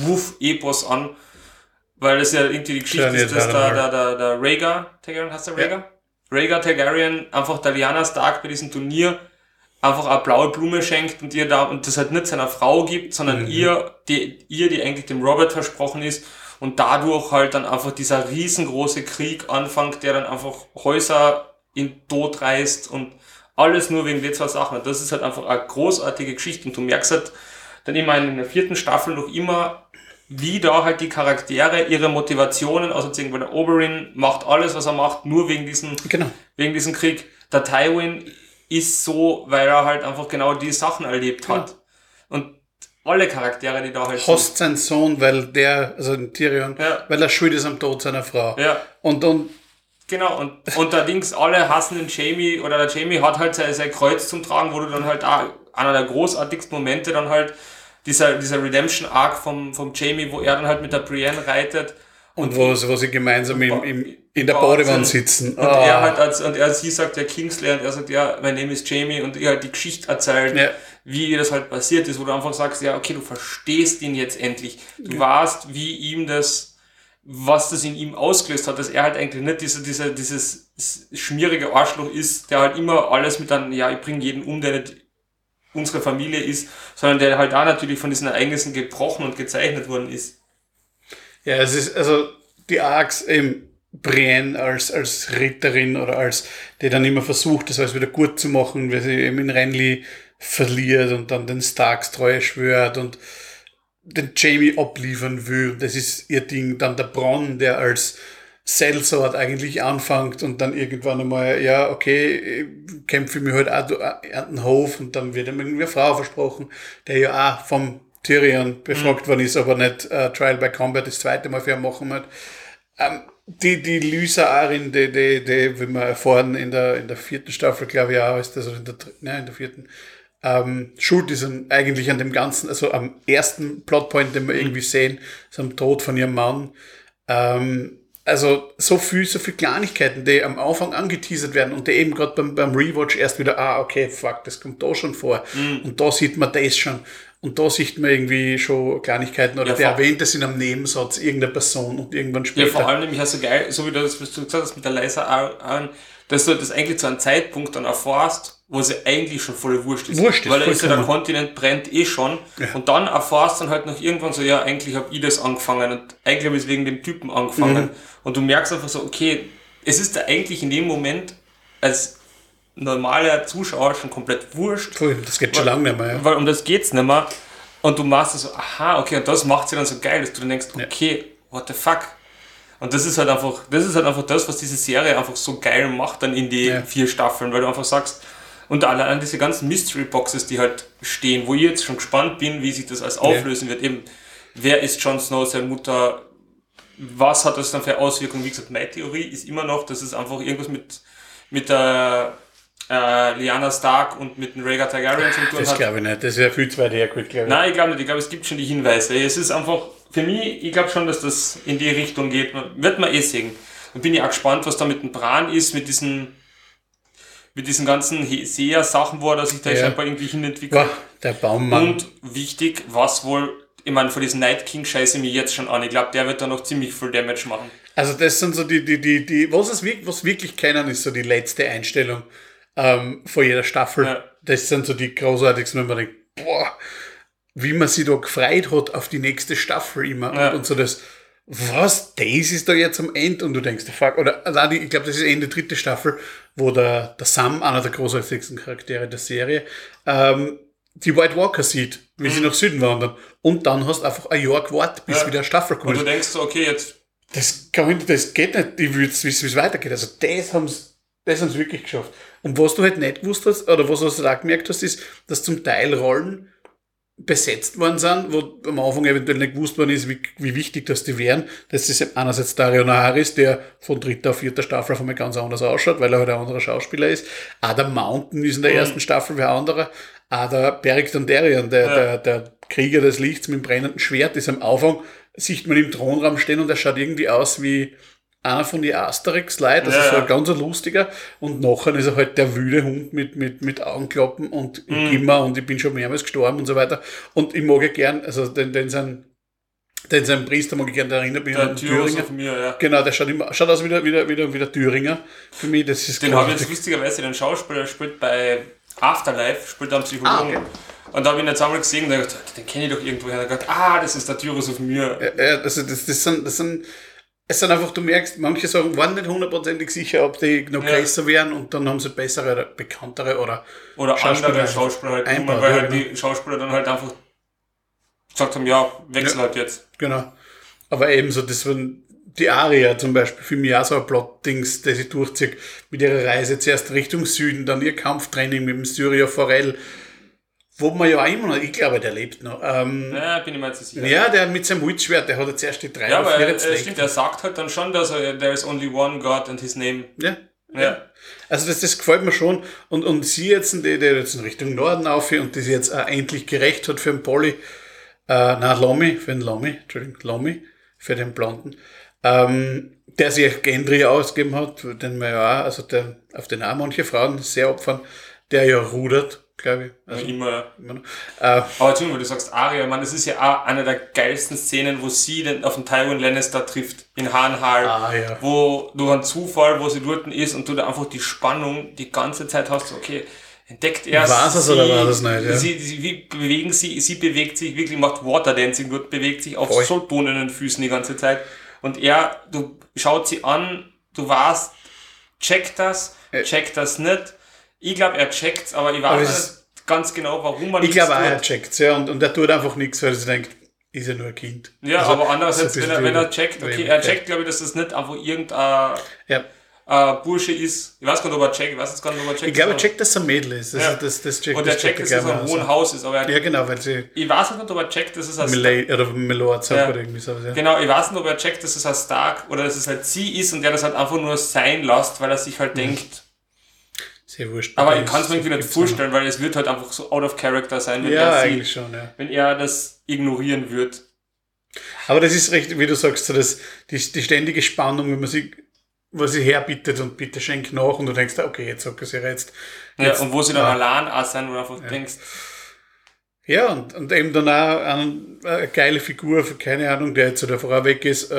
Epos an, weil es ja irgendwie die Geschichte ist, dass der Rhaegar Targaryen, heißt der Rhaegar? Ja. Rhaegar Targaryen einfach der Lyanna Stark bei diesem Turnier einfach eine blaue Blume schenkt und ihr da, und das halt nicht seiner Frau gibt, sondern ihr, die eigentlich dem Robert versprochen ist, und dadurch halt dann einfach dieser riesengroße Krieg anfängt, der dann einfach Häuser in Tod reißt und alles nur wegen den zwei Sachen. Und das ist halt einfach eine großartige Geschichte. Und du merkst halt dann immer in der 4. Staffel noch immer, wie da halt die Charaktere ihre Motivationen, also weil der Oberyn macht alles, was er macht, nur wegen diesem Krieg. Der Tywin ist so, weil er halt einfach genau die Sachen erlebt hat. Und alle Charaktere, die da halt hasst sein Sohn, weil also Tyrion, weil er schuld ist am Tod seiner Frau. Ja. Und genau, und allerdings alle hassen den Jaime, oder der Jaime hat halt sein Kreuz zum Tragen, wo du dann halt auch, einer der großartigsten Momente dann halt, dieser Redemption-Arc vom Jaime, wo er dann halt mit der Brienne reitet. Und wo sie gemeinsam in der Badewanne sitzen. Und er halt sie sagt ja Kingsley, und er sagt, ja, mein Name ist Jaime, und ihr halt die Geschichte erzählt, wie das halt passiert ist, wo du einfach sagst, ja, okay, du verstehst ihn jetzt endlich. Du weißt, wie ihm was das in ihm ausgelöst hat, dass er halt eigentlich nicht dieses schmierige Arschloch ist, der halt immer alles mit einem, ich bringe jeden um, der nicht unsere Familie ist, sondern der halt auch natürlich von diesen Ereignissen gebrochen und gezeichnet worden ist. Ja, es ist, also, die Arcs eben, Brienne als Ritterin oder die dann immer versucht, das alles wieder gut zu machen, weil sie eben in Renly verliert und dann den Starks Treue schwört und den Jaime abliefern will. Das ist ihr Ding. Dann der Bronn, der als Sellsword eigentlich anfängt und dann irgendwann einmal, kämpfe ich mich halt auch an den Hof, und dann wird ihm irgendwie eine Frau versprochen, der ja auch vom Tyrion befragt worden ist, aber nicht Trial by Combat das zweite Mal für ihn machen wird. Die Lysa Arryn, die wie wir erfahren in der 4. Staffel, glaube ich auch, ist das, oder in der 4. Schuld ist eigentlich an dem Ganzen, also am ersten Plotpoint, den wir irgendwie sehen, ist am Tod von ihrem Mann. Also so viel Kleinigkeiten, die am Anfang angeteasert werden und die eben gerade beim Rewatch erst wieder, das kommt da schon vor. Und da sieht man das schon. Und da sieht man irgendwie schon Kleinigkeiten, oder der erwähnt es in einem Nebensatz, irgendeine Person, und irgendwann später. Ja, vor allem nämlich so geil, so wie du das, was du gesagt hast mit der Lysa Arryn, dass du das eigentlich zu einem Zeitpunkt dann erfährst, wo sie eigentlich schon voll wurscht ist. Weil da ist ja der Kontinent brennt schon. Ja. Und dann erfährst dann halt noch irgendwann so, eigentlich habe ich das angefangen und eigentlich habe ich es wegen dem Typen angefangen. Und du merkst einfach so, okay, es ist da eigentlich in dem Moment als normaler Zuschauer schon komplett wurscht. Das geht schon lange nicht mehr. Ja. Weil um das geht's nicht mehr. Und du machst so, und das macht sie dann so geil, dass du dann denkst, okay, what the fuck? Und das ist halt einfach das, was diese Serie einfach so geil macht dann in die 4 Staffeln, weil du einfach sagst, und allein diese ganzen Mystery Boxes, die halt stehen, wo ich jetzt schon gespannt bin, wie sich das alles auflösen wird, eben, wer ist Jon Snow, seine Mutter, was hat das dann für Auswirkungen? Wie gesagt, meine Theorie ist immer noch, dass es einfach irgendwas mit der Lyanna Stark und mit dem Rhaegar Targaryen zu tun hat. Das glaube ich nicht, das ist ja viel zu weit hergeholt, glaube ich. Nein, ich glaube nicht, ich glaube, es gibt schon die Hinweise. Es ist einfach, für mich, ich glaube schon, dass das in die Richtung geht, wird man sehen. Und bin ich auch gespannt, was da mit dem Bran ist, mit diesen ganzen Seher-Sachen, wo er sich da scheinbar irgendwie hinentwickelt. Der Baummann. Und wichtig, was wohl, ich meine, von diesem Night King scheiße ich mich jetzt schon an. Ich glaube, der wird da noch ziemlich viel Damage machen. Also das sind so was wirklich kennen, ist so die letzte Einstellung vor jeder Staffel. Ja. Das sind so die großartigsten, wenn man denkt, wie man sich da gefreut hat auf die nächste Staffel immer. Ja. Und so das, was, das ist da jetzt am Ende? Und du denkst, fuck, oder nein, ich glaube, das ist Ende 3. Staffel, wo der Sam, einer der großartigsten Charaktere der Serie, die White Walker sieht, wie sie nach Süden wandern. Und dann hast du einfach ein Jahr gewartet, bis wieder eine Staffel kommt. Und du denkst so, okay, jetzt... Das geht nicht, ich will jetzt wissen, wie es weitergeht. Also das haben sie wirklich geschafft. Und was du halt nicht gewusst hast, oder was du auch gemerkt hast, ist, dass zum Teil Rollen besetzt worden sind, wo am Anfang eventuell nicht gewusst worden ist, wie wichtig das die wären. Das ist einerseits Dario Naharis, der von 3. auf 4. Staffel auf einmal ganz anders ausschaut, weil er halt ein anderer Schauspieler ist. Auch der Mountain ist in der ersten Staffel wie ein anderer. Auch der Beric Dondarrion, der Krieger des Lichts mit dem brennenden Schwert, ist am Anfang, sieht man im Thronraum stehen und er schaut irgendwie aus wie einer von den Asterix-Leuten, also so ein ganz lustiger, und nachher ist er halt der wüde Hund mit Augenklappen und immer und ich bin schon mehrmals gestorben und so weiter. Und ich mag ja gern, also den sein Priester mag ich gern, der erinnert mich an Thüringer. Genau, der schaut aus wie der Thüringer. Für mich, das ist den habe ich jetzt lustigerweise, den Schauspieler spielt bei Afterlife, spielt einen Psychologen. Okay. Und da habe ich ihn jetzt einmal gesehen und dachte, den kenne ich doch irgendwo her. Und ich dachte, das ist der Tyrus auf mir. Ja, also das sind einfach, du merkst, manche Sachen waren nicht hundertprozentig sicher, ob die noch größer wären und dann haben sie bessere oder bekanntere oder andere Schauspieler halt einbaut, weil halt die Schauspieler dann halt einfach gesagt haben, ja, wechsel halt jetzt. Genau. Aber ebenso, das waren die Aria zum Beispiel, für mich auch so ein Plot-Dings, das ich durchziehe, mit ihrer Reise zuerst Richtung Süden, dann ihr Kampftraining mit dem Syria Forel, wo man ja auch immer noch, ich glaube, der lebt noch. Bin ich mir jetzt nicht sicher. Ja, der mit seinem Witchschwert, der hat jetzt erst die 3 oder 4 jetzt stimmt, er sagt halt dann schon, dass there is only one God and his name. Ja. Also das gefällt mir schon. Und sie jetzt, die jetzt in Richtung Norden auf und die sich jetzt auch endlich gerecht hat für den Lomi, für den Blonden, der sich Gendry ausgegeben hat, den man ja auch, also auf den auch manche Frauen sehr opfern, der ja rudert, glaube ich. Also immer noch. Aber Entschuldigung, du sagst Arya, ich meine, das ist ja auch eine der geilsten Szenen, wo sie auf den Tywin Lannister trifft, in Harrenhal, wo durch einen Zufall, wo sie dort ist und du da einfach die Spannung die ganze Zeit hast, okay, entdeckt er war es oder war das nicht? Ja. Sie bewegt sich wirklich, macht Waterdancing, dort bewegt sich auf so tonenden Füßen die ganze Zeit und du schaut sie an, du weißt, checkt das nicht. Ich glaube, er checkt's, aber ich weiß nicht ganz genau, warum man nichts tut. Ich glaube auch, er checkt's, ja, und er tut einfach nichts, weil er denkt, ist ja nur ein Kind. Ja, also, aber andererseits, wenn er checkt, er checkt, glaube ich, dass das nicht einfach irgendein Bursche ist. Ich weiß gar nicht, ob er checkt, Ich glaube, er checkt, dass er ein Mädel ist. Das checkt, und er checkt, dass es ein hohen Haus ist. Aber genau, weil sie... Ich weiß nicht, ob er checkt, dass es ein Stark... Oder Melord oder irgendwie so. Ja. Genau, ich weiß nicht, ob er checkt, dass es ein Stark oder dass es halt sie ist und der das halt einfach nur sein lässt, weil er sich halt denkt... Sehr wurscht. Aber ich kann es mir irgendwie nicht vorstellen, weil es wird halt einfach so out of character sein, wenn er das ignorieren wird. Aber das ist recht, wie du sagst, so die ständige Spannung, wenn man sich, was sie herbietet und bitte schenk nach und du denkst, okay, jetzt sagt er sie jetzt. Ja, und wo sie dann allein auch sein, wo du einfach denkst. Ja, und eben dann auch eine geile Figur, keine Ahnung, der jetzt so davor weg ist,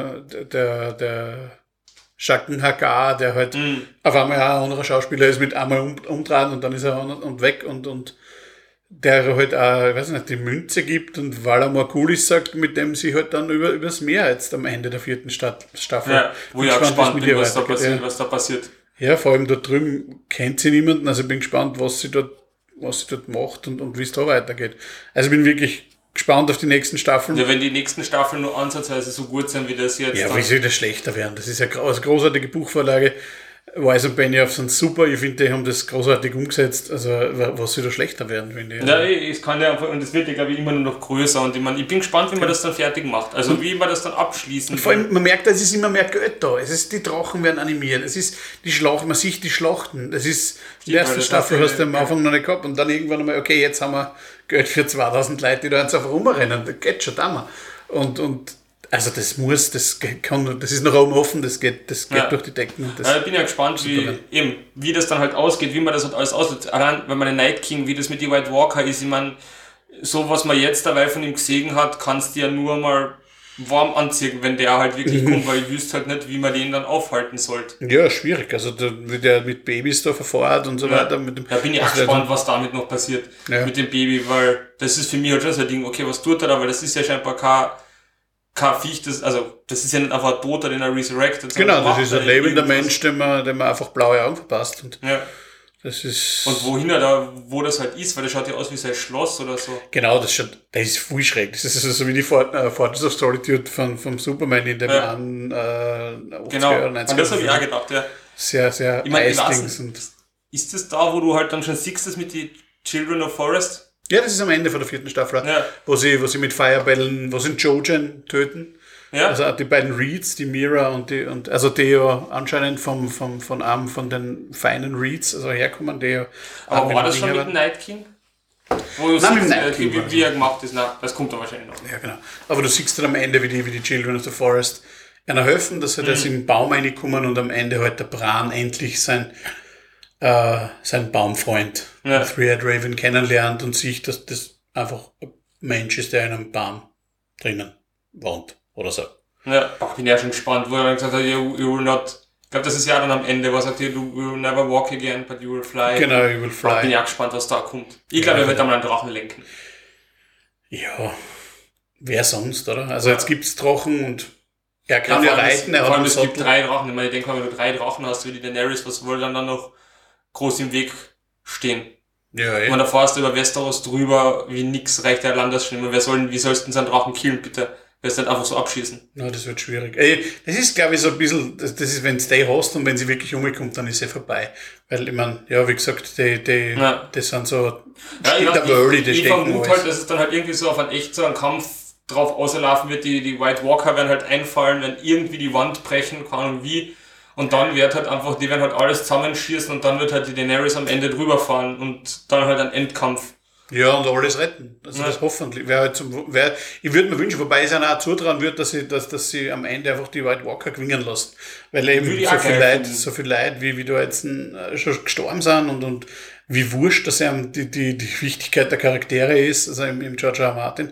der Shaken Hagar, der halt auf einmal auch ein anderer Schauspieler ist, mit einmal umdrehen und dann ist er und weg und der halt auch, ich weiß nicht, die Münze gibt und weil er mal cool ist, sagt, mit dem sie halt dann übers Meer jetzt am Ende der 4. Staffel. Ja, wo ich auch gespannt bin, was da passiert. Ja, vor allem dort drüben kennt sie niemanden, also ich bin gespannt, was sie dort macht und wie es da weitergeht. Also ich bin wirklich gespannt auf die nächsten Staffeln. Ja, wenn die nächsten Staffeln nur ansatzweise so gut sind, wie das jetzt. Ja, wie soll das schlechter werden? Das ist ja eine großartige Buchvorlage. Wise und Benioff sind super. Ich finde, die haben das großartig umgesetzt. Also, was soll da schlechter werden, finde ich? Ja, es kann ja einfach, und es wird ja, glaube ich, immer nur noch größer. Und ich bin gespannt, wie man das dann fertig macht. Also, wie man das dann abschließen und vor allem, man merkt, es ist immer mehr Geld da. Die Drachen werden animiert. Es ist die Schlacht, man sieht die Schlachten. Das ist, die erste Staffel hast du am Anfang noch nicht gehabt. Und dann irgendwann einmal, okay, jetzt haben wir Geld für 2000 Leute, die da jetzt einfach rumrennen. Das geht schon da mal. Und also das ist noch oben offen, das geht durch die Decken. Ich bin ja gespannt, wie das dann halt ausgeht, wie man das halt alles aussieht. Allein, wenn man den Night King, wie das mit die White Walker ist, ich meine, so was man jetzt dabei von ihm gesehen hat, kannst du ja nur mal warm anziehen, wenn der halt wirklich kommt, weil ich wüsste halt nicht, wie man den dann aufhalten sollte. Ja, schwierig, also wie der mit Babys da verfahrt und so weiter. Da bin ich auch gespannt, was damit noch passiert mit dem Baby, weil das ist für mich halt schon so ein Ding, okay, was tut er da, weil das ist ja scheinbar kein Viech, das ist ja nicht einfach ein Toter, den er resurrected. Genau, das ist ein lebender Mensch, dem man einfach blaue Augen verpasst. Und ja. das ist. Und wo das halt ist, weil das schaut ja aus wie sein Schloss oder so. Genau, das ist voll schräg. Das ist so wie die Fortress of Solitude vom Superman in dem an 80er genau. oder 90er. Und das habe ich auch gedacht, ja. Sehr, sehr Eisdings. Ist das da, wo du halt dann schon siehst, das mit die Children of Forest? Ja, das ist am Ende von der 4. Staffel, ja. wo sie mit Feuerbällen, wo sie Jojen töten. Ja. Also die beiden Reeds, die Mira und die ja anscheinend von einem von den feinen Reeds, also herkommen, die ja. Aber war das schon mit dem Night King? Wo du siehst, wie er gemacht ist, das kommt dann wahrscheinlich noch. Ja, genau. Aber du siehst dann am Ende, wie die Children of the Forest einer helfen, dass sie das im Baum reinkommen und am Ende halt der Bran endlich sein Baumfreund, Three-Eyed Raven, kennenlernt und sieht, dass das einfach ein Mensch ist, der in einem Baum drinnen wohnt oder so. Ja, bin ja schon gespannt, wo er dann gesagt hat, you will not, ich glaube, das ist ja dann am Ende, was er sagt, you will never walk again, but you will fly. Genau, you will fly. Bin ja gespannt, was da kommt. Ich glaube, er wird einmal einen Drachen lenken. Ja, wer sonst, oder? Also jetzt gibt's Drachen und er kann ja reiten, er hat einen es gibt 3 Drachen. Ich meine, ich denke mal, wenn du 3 Drachen hast, wie die Daenerys, was wohl dann noch groß im Weg stehen. Ja, eh. Da fährst du über Westeros drüber, wie nix reicht der Landesstimme. Wie sollst du denn seinen Drachen killen, bitte? Wirst du nicht einfach so abschießen? Ja, das wird schwierig. Das ist, glaube ich, so ein bisschen, das ist, wenn es die hast und wenn sie wirklich umkommt, dann ist sie vorbei. Weil, ich meine, ja, wie gesagt, das sind so, ich vermute halt, dass es dann halt irgendwie so auf einen Kampf drauf auslaufen wird, die White Walker werden halt einfallen, wenn irgendwie die Wand brechen kann und wie. Und dann wird halt einfach, die werden halt alles zusammenschießen und dann wird halt die Daenerys am Ende drüber fahren und dann halt ein Endkampf. Ja, und alles retten. Also das hoffentlich. Ich würde mir wünschen, wobei ich es ihnen auch zutrauen würde, dass sie am Ende einfach die White Walker gewinnen lassen. Weil eben so viel Leid, wie da jetzt schon gestorben sind und wie wurscht, dass ihm die Wichtigkeit der Charaktere ist, also im George R. R. Martin.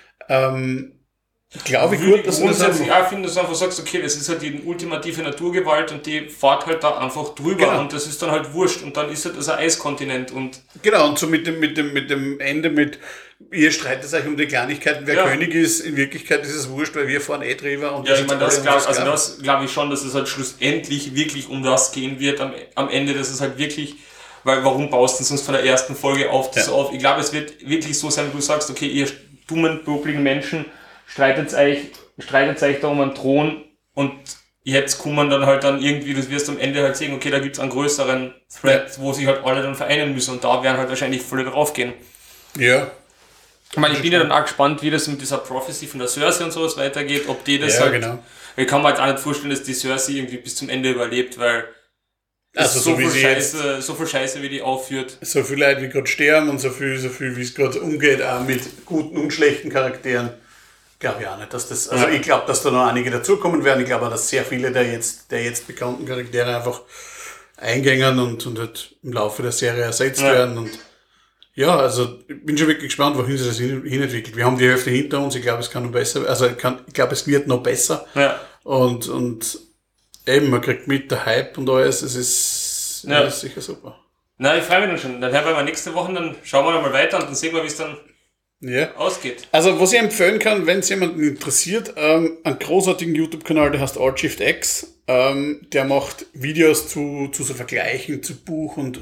Glaube ich gut, dass du das einfach... Ja, ich finde, dass du einfach sagst, okay, das ist halt die ultimative Naturgewalt und die fährt halt da einfach drüber, genau. Und das ist dann halt wurscht und dann ist halt das ein Eiskontinent und... Genau, und so mit dem Ende mit, ihr streitet euch um die Kleinigkeiten, wer König ist, in Wirklichkeit ist es wurscht, weil wir fahren drüber und... Ja, ich meine, das glaube ich schon, dass es halt schlussendlich wirklich um das gehen wird, am Ende, dass es halt wirklich... Weil warum baust du sonst von der ersten Folge auf das auf? Ich glaube, es wird wirklich so sein, wenn du sagst, okay, ihr dummen, buckligen Menschen, streitet euch da um einen Thron und jetzt kommen dann halt irgendwie, du wirst am Ende halt sehen, okay, da gibt's einen größeren Threat, wo sich halt alle dann vereinen müssen und da werden halt wahrscheinlich voll drauf gehen. Ja. Ich meine, ich bin ja dann auch gespannt, wie das mit dieser Prophecy von der Cersei und sowas weitergeht, ob die das genau. Ich kann mir halt auch nicht vorstellen, dass die Cersei irgendwie bis zum Ende überlebt, weil also so viel Scheiße, wie die aufführt. So viel Leute, wie gerade sterben und so viel, wie es gerade umgeht, auch mit guten und schlechten Charakteren. Glaube ich auch nicht, dass das, also ich glaube, dass da noch einige dazukommen werden. Ich glaube auch, dass sehr viele der jetzt bekannten Charaktere einfach eingängen und halt im Laufe der Serie ersetzt werden. Und ja, also ich bin schon wirklich gespannt, wohin sich das hinentwickelt. Wir haben die Hälfte hinter uns, ich glaube, es kann noch besser, also ich glaube, es wird noch besser. Ja. Und eben, man kriegt mit der Hype und alles, es ist sicher super. Na, ich freue mich dann schon. Dann hören wir nächste Woche, dann schauen wir noch mal weiter und dann sehen wir, wie es dann ausgeht. Also, was ich empfehlen kann, wenn es jemanden interessiert, einen großartigen YouTube-Kanal, der heißt Archived X, der macht Videos zu so Vergleichen zu Buch und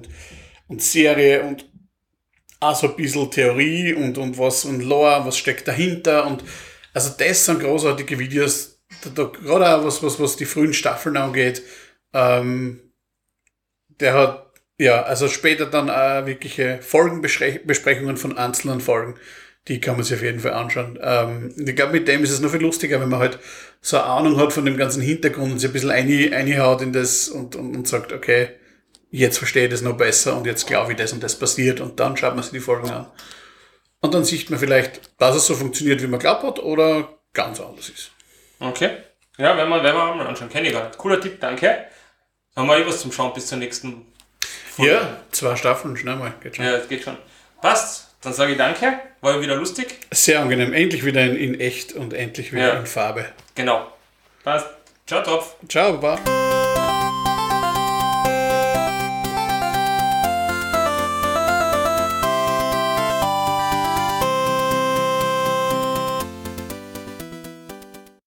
Serie und auch so ein bisschen Theorie und Lore, was steckt dahinter und also das sind großartige Videos, da gerade auch was die frühen Staffeln angeht, der hat also später dann auch wirkliche Folgenbesprechungen von einzelnen Folgen, die kann man sich auf jeden Fall anschauen. Ich glaube, mit dem ist es noch viel lustiger, wenn man halt so eine Ahnung hat von dem ganzen Hintergrund und sich ein bisschen reinhaut in das und sagt, okay, jetzt verstehe ich das noch besser und jetzt glaube ich, das und das passiert und dann schaut man sich die Folgen an. Und dann sieht man vielleicht, dass es so funktioniert, wie man glaubt hat oder ganz anders ist. Okay. Ja, wenn wir mal anschauen. Kenne ich gar nicht. Cooler Tipp, danke. Dann haben wir was zum Schauen bis zur nächsten Folge. Ja, 2 Staffeln, schnell mal. Geht schon. Ja, das geht schon. Passt. Dann sage ich danke. War wieder lustig. Sehr angenehm. Endlich wieder in echt und endlich wieder in Farbe. Genau. Passt. Ciao, Topf. Ciao, Baba.